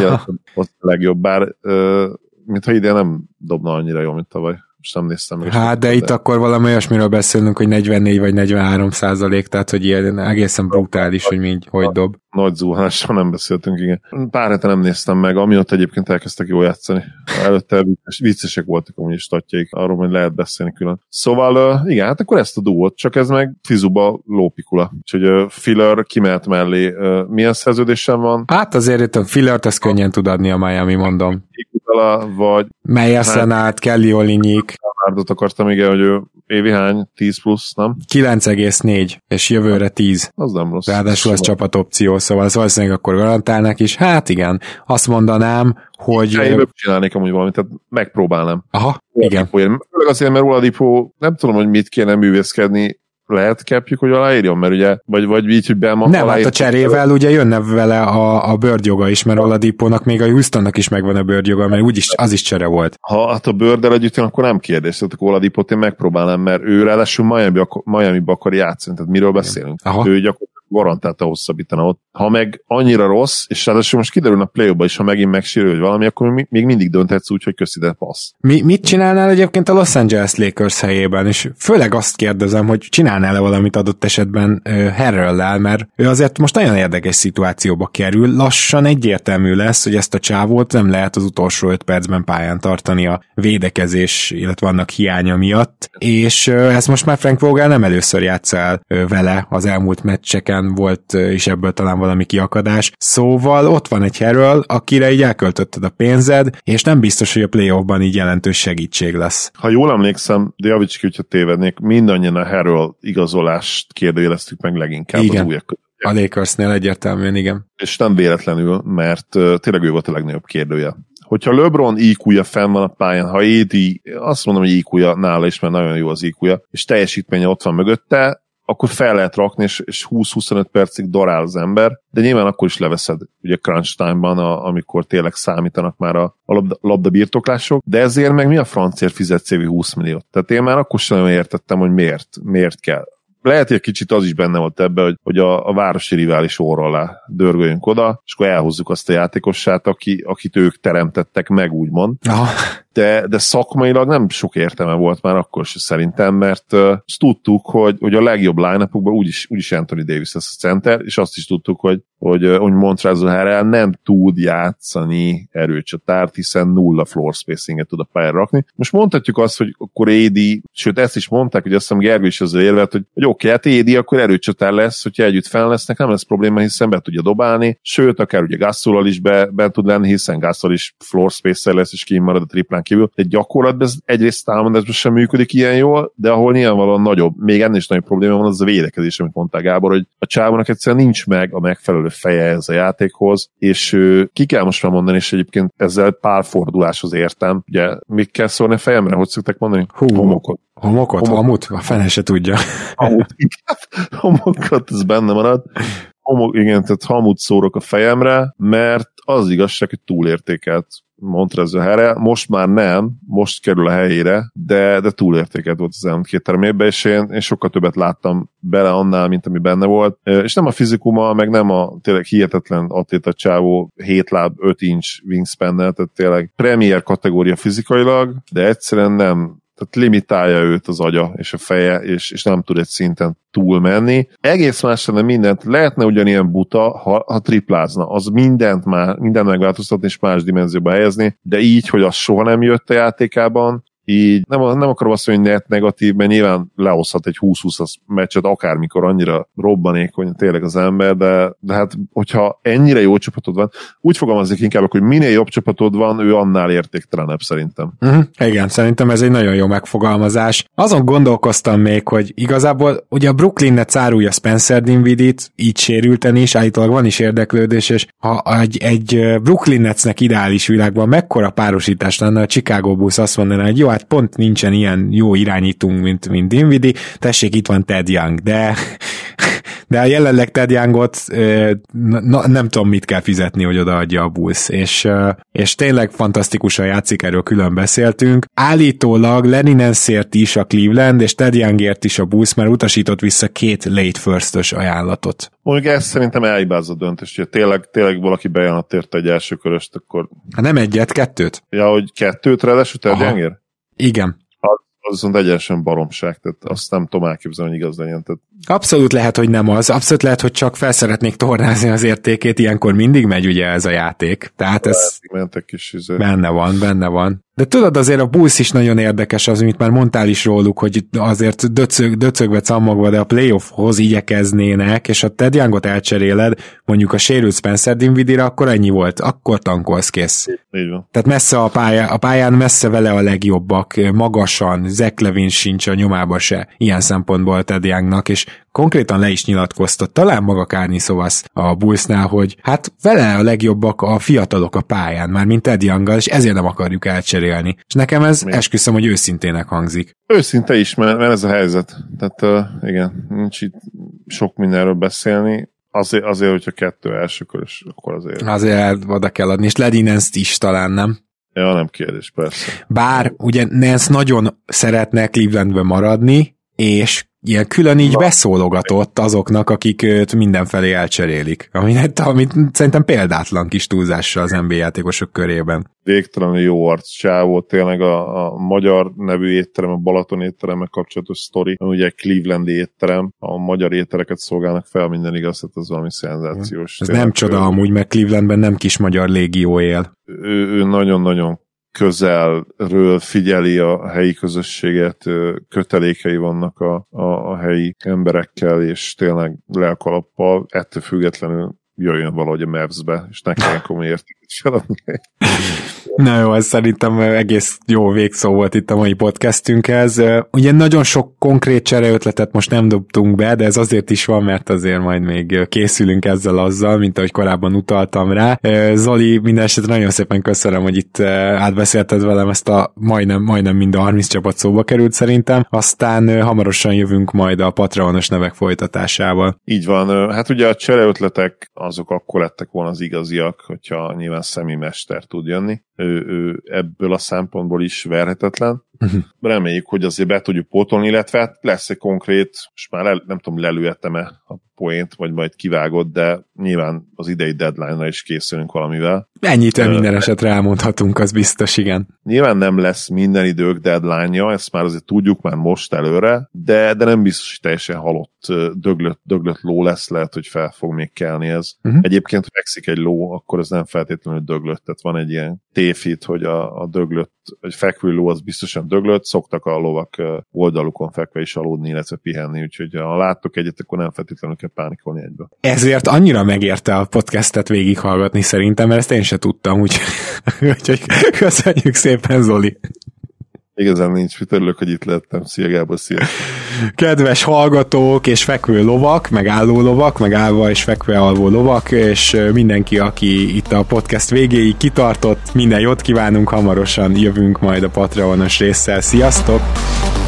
Az a legjobb, bár mintha idén nem dobna annyira jó, mint tavaly. Most nem néztem meg. Hát, de itt akkor valami olyasmiről beszélünk, hogy 44 vagy 43%, tehát hogy ilyen egészen brutális, hogy dob. Nagy zuhanásról nem beszéltünk, igen. Pár hete nem néztem meg, amiatt egyébként elkezdtek jól játszani. Előtte viccesek voltak amúgy is statjaik, arról majd lehet beszélni külön. Szóval igen, hát akkor ezt a duót, csak ez meg Fizuba lópikula. Úgyhogy Filler kimehet mellé. Milyen szerződésen van? Hát azért itt a Fillert ezt könnyen tud adni a Miami, mondom. Vagy Melyeszen át, Kelly Olynyik. Árdot akartam, igen, hogy ő évi hány? 10 plusz, nem? 9,4, és jövőre 10. Az nem rossz. Ráadásul az csapatopció, szóval az valószínűleg akkor garantálnak is. Hát igen, azt mondanám, hogy... Én csinálnék amúgy valamit, tehát megpróbálnám. Aha, igen. Főleg azért, mert Oladipo nem tudom, hogy mit kéne művészkedni, lehet capjuk, hogy aláírjon, mert ugye, vagy így, hogy Belma nem, hát a cserével ugye jönne vele a bőrjoga is, mert Oladipónak még a Houstonnak is megvan a bőrjoga, mert úgyis az is csere volt. Ha hát a bőrdel együtt jön, akkor nem kérdés, tehát akkor Oladipót én megpróbálnám, mert ő ráadásul Miami-ba akar játszani, tehát miről beszélünk? Aha. Ő gyakorlatilag garantálta hosszabbítana ott. Ha meg annyira rossz, és ráadásul most kiderül a play-offba is, ha megint megsérül, hogy valami, akkor még mindig dönthetsz úgy, hogy köszi, de passz. Mit csinálnál egyébként a Los Angeles Lakers helyében? És főleg azt kérdezem, hogy csinálnál-e valamit adott esetben Harrell-lel, mert ő azért most nagyon érdekes szituációba kerül. Lassan egyértelmű lesz, hogy ezt a csávót nem lehet az utolsó 5 percben pályán tartani a védekezés, illetve annak hiánya miatt. És ezt most már Frank Vogel nem először játsszál vele az elmúlt meccseken, volt is ebből talán valami kiakadás. Szóval ott van egy Harrell, akire így elköltötted a pénzed, és nem biztos, hogy a playoffban így jelentős segítség lesz. Ha jól emlékszem, de javíts ki, hogyha tévednék, mindannyian a Harrell igazolást kérdőjeleztük meg leginkább az újak között. A Lakersnél egyértelműen, igen. És nem véletlenül, mert tényleg ő volt a legnagyobb kérdője. Hogyha LeBron IQ-ja fenn van a pályán, ha AD, azt mondom, hogy IQ-ja nála is, mert nagyon jó az IQ-ja, és teljesítménye ott van mögötte, akkor fel lehet rakni, és 20-25 percig darál az ember, de nyilván akkor is leveszed ugye crunch time-ban, amikor tényleg számítanak már a labdabirtoklások, de ezért meg mi a francért fizetsz évi 20 milliót? Tehát én már akkor sem nagyon értettem, hogy miért kell. Lehet, hogy egy kicsit az is benne volt ebben, hogy a városi rivális óra alá dörgöljünk oda, és akkor elhozzuk azt a játékossát, akit ők teremtettek meg, úgymond. Aha. De szakmailag nem sok értelme volt már akkor is szerintem, mert tudtuk, hogy a legjobb line-upokban úgyis Anthony Davis lesz a center, és azt is tudtuk, hogy Montrezl Harrell nem tud játszani erőcsatárt, hiszen nulla floor spacinget tud a pályára rakni. Most mondhatjuk azt, hogy akkor AD, sőt ezt is mondták, hogy azt hiszem Gergő is azzal érvelt, hogy oké, hát AD akkor erőcsatár lesz, hogyha együtt fenn lesznek, nem lesz probléma, hiszen be tudja dobálni, sőt, akár ugye Gasollal is be tud lenni, hiszen Gasol is floor spacer lesz, és kimarad a triplán kívül. De gyakorlatban ez egyrészt támadásban sem működik ilyen jól, de ahol nyilvánvalóan nagyobb, még ennél is nagyobb probléma van, az a védekezés, amit mondták Gábor, hogy a csávónak egyszerűen nincs meg a megfelelő feje ez a játékhoz, és ki kell most már mondani, és egyébként ezzel párforduláshoz értem. Ugye, még kell szólni a fejemre, hogy szokták mondani? Homokot? Hamut? A fene se tudja. Homokot, ez benne marad. Igen, tehát hamut szórok a fejemre, mert az igazság, hogy túlértékelt Montrezl Harrell, most már nem, most kerül a helyére, de túlértékelt volt az elmúlt 2-3 évben, és én sokkal többet láttam bele annál, mint ami benne volt, és nem a fizikuma, meg nem a tényleg hihetetlen atléta csávó 7 láb 5 inch wingspan-nel, tehát tényleg premier kategória fizikailag, de egyszerűen nem, tehát limitálja őt az agya és a feje, és nem tud egy szinten túlmenni. Egész más lenne mindent, lehetne ugyanilyen buta, ha triplázna, az mindent megváltoztatni és más dimenzióba helyezni, de így, hogy az soha nem jött a játékában, így nem akarom azt mondani, hogy net negatív, mert nyilván lehozhat egy 20-20 meccset akármikor, annyira robbanékony tényleg az ember, de hát hogyha ennyire jó csapatod van, úgy fogalmazik inkább, hogy minél jobb csapatod van, ő annál értéktelenebb szerintem. Igen, szerintem ez egy nagyon jó megfogalmazás. Azon gondolkoztam még, hogy igazából ugye a Brooklyn Nets árulja Spencer Dinwiddie-t, így sérülten is, állítólag van is érdeklődés, és ha egy Brooklyn Netsnek ideális világban mekkora párosítás lenne, a Chicago Bulls azt mondaná, hogy jó, hát pont nincsen ilyen jó irányítunk, mint Dinwiddie, tessék, itt van Ted Young, de a jelenleg Ted Youngot nem tudom, mit kell fizetni, hogy odaadja a Bulls, és tényleg fantasztikusan játszik, erről külön beszéltünk. Állítólag Lenny Nansért is a Cleveland, és Ted Youngért is a Bulls, mert utasított vissza 2 late first-ös ajánlatot. Mondjuk ezt szerintem elhibázott döntés, hogy tényleg valaki bejelent érte egy első köröst, akkor... Hát nem 1, 2. Ja, hogy 2 ráadásul Ted Youngért? Igen. Az viszont egyenesen baromság, tehát azt nem tudom elképzelni, hogy igaz legyen. Tehát... Abszolút lehet, hogy nem az. Abszolút lehet, hogy csak fel szeretnék tornázni az értékét, ilyenkor mindig megy ugye ez a játék. Tehát ez benne van. De tudod, azért a Bulls is nagyon érdekes az, amit már mondtál is róluk, hogy azért döcögve cammogva, de a playoffhoz igyekeznének, és ha Ted Youngot elcseréled, mondjuk a sérült Spencer Dinwiddie-re, akkor ennyi volt, akkor tankolsz, kész. Így van. Tehát messze a pályán messze vele a legjobbak, magasan, Zach Levine sincs a nyomába se, ilyen szempontból Ted Youngnak, és konkrétan le is nyilatkoztat, talán maga Kárni Szovasz a Bullsnál, hogy hát vele a legjobbak a fiatalok a pályán, már mint Ted Younggal, és ezért nem akarjuk elcserélni. És nekem ez esküszöm, hogy őszintének hangzik. Őszinte is, mert ez a helyzet. Tehát igen, nincs itt sok mindenről beszélni. Azért, hogyha 2 elsőkörös, akkor azért oda kell adni, és Lenny Nance-t is talán, nem? Ja, nem kérdés, persze. Bár ugye Nance nagyon szeretne Clevelandbe maradni, és ilyen külön így beszólogatott azoknak, akik őt mindenfelé elcserélik. Amit szerintem példátlan kis túlzással az NBA játékosok körében. Végtelenül jó arc csávó, tényleg a magyar nevű étterem, a Balaton étteremmel kapcsolatos sztori, ugye Clevelandi étterem, a magyar éttereket szolgálnak fel, minden igaz, tehát az valami szenzációs. Ez nem csoda amúgy, mert Clevelandben nem kis magyar légió él. Ő nagyon-nagyon közelről figyeli a helyi közösséget, kötelékei vannak a helyi emberekkel, és tényleg lelkalappal, ettől függetlenül jöjjön valahogy a Mavs-be, és ne kelljen komoly értéket feladni. Na jó, ez szerintem egész jó végszó volt itt a mai podcastünkhez. Ugye nagyon sok konkrét csereötletet most nem dobtunk be, de ez azért is van, mert azért majd még készülünk azzal, mint ahogy korábban utaltam rá. Zoli, minden esetre nagyon szépen köszönöm, hogy itt átbeszélted velem ezt a majdnem mind a 30 csapat szóba került szerintem. Aztán hamarosan jövünk majd a Patreonos nevek folytatásával. Így van. Hát ugye a csereötletek azok akkor lettek volna az igaziak, hogyha nyilván szemimester tud jönni. Ő ebből a szempontból is verhetetlen. Reméljük, hogy azért be tudjuk pótolni, illetve lesz egy konkrét, most már nem tudom, lelőhettem-e a poént, vagy majd kivágott, de nyilván az idei deadline-ra is készülünk valamivel. Ennyit minden esetre elmondhatunk, az biztos, igen. Nyilván nem lesz minden idők deadline-ja, ezt már azért tudjuk már most előre, de nem biztos, hogy teljesen halott, döglött ló lesz, lehet, hogy fel fog még kelni ez. Egyébként, ha fekszik egy ló, akkor ez nem feltétlenül döglött, tehát van egy ilyen tévhit, hogy a döglött, egy fekvő ló az biztosan döglött, szoktak a lovak oldalukon fekve is aludni, illetve pihenni, úgyhogy ha láttok egyet, akkor nem feltétlenül kell pánikolni egyből. Ezért annyira megérte a podcastet végighallgatni szerintem, mert ezt én se tudtam, úgyhogy köszönjük szépen, Zoli! Igazán nincs, mit örülök, hogy itt lettem. Szia Gábor, szia! Kedves hallgatók és fekvő lovak, meg álló lovak, meg állva és fekve alvó lovak, és mindenki, aki itt a podcast végéig kitartott, minden jót kívánunk, hamarosan jövünk majd a Patreonos résszel. Sziasztok!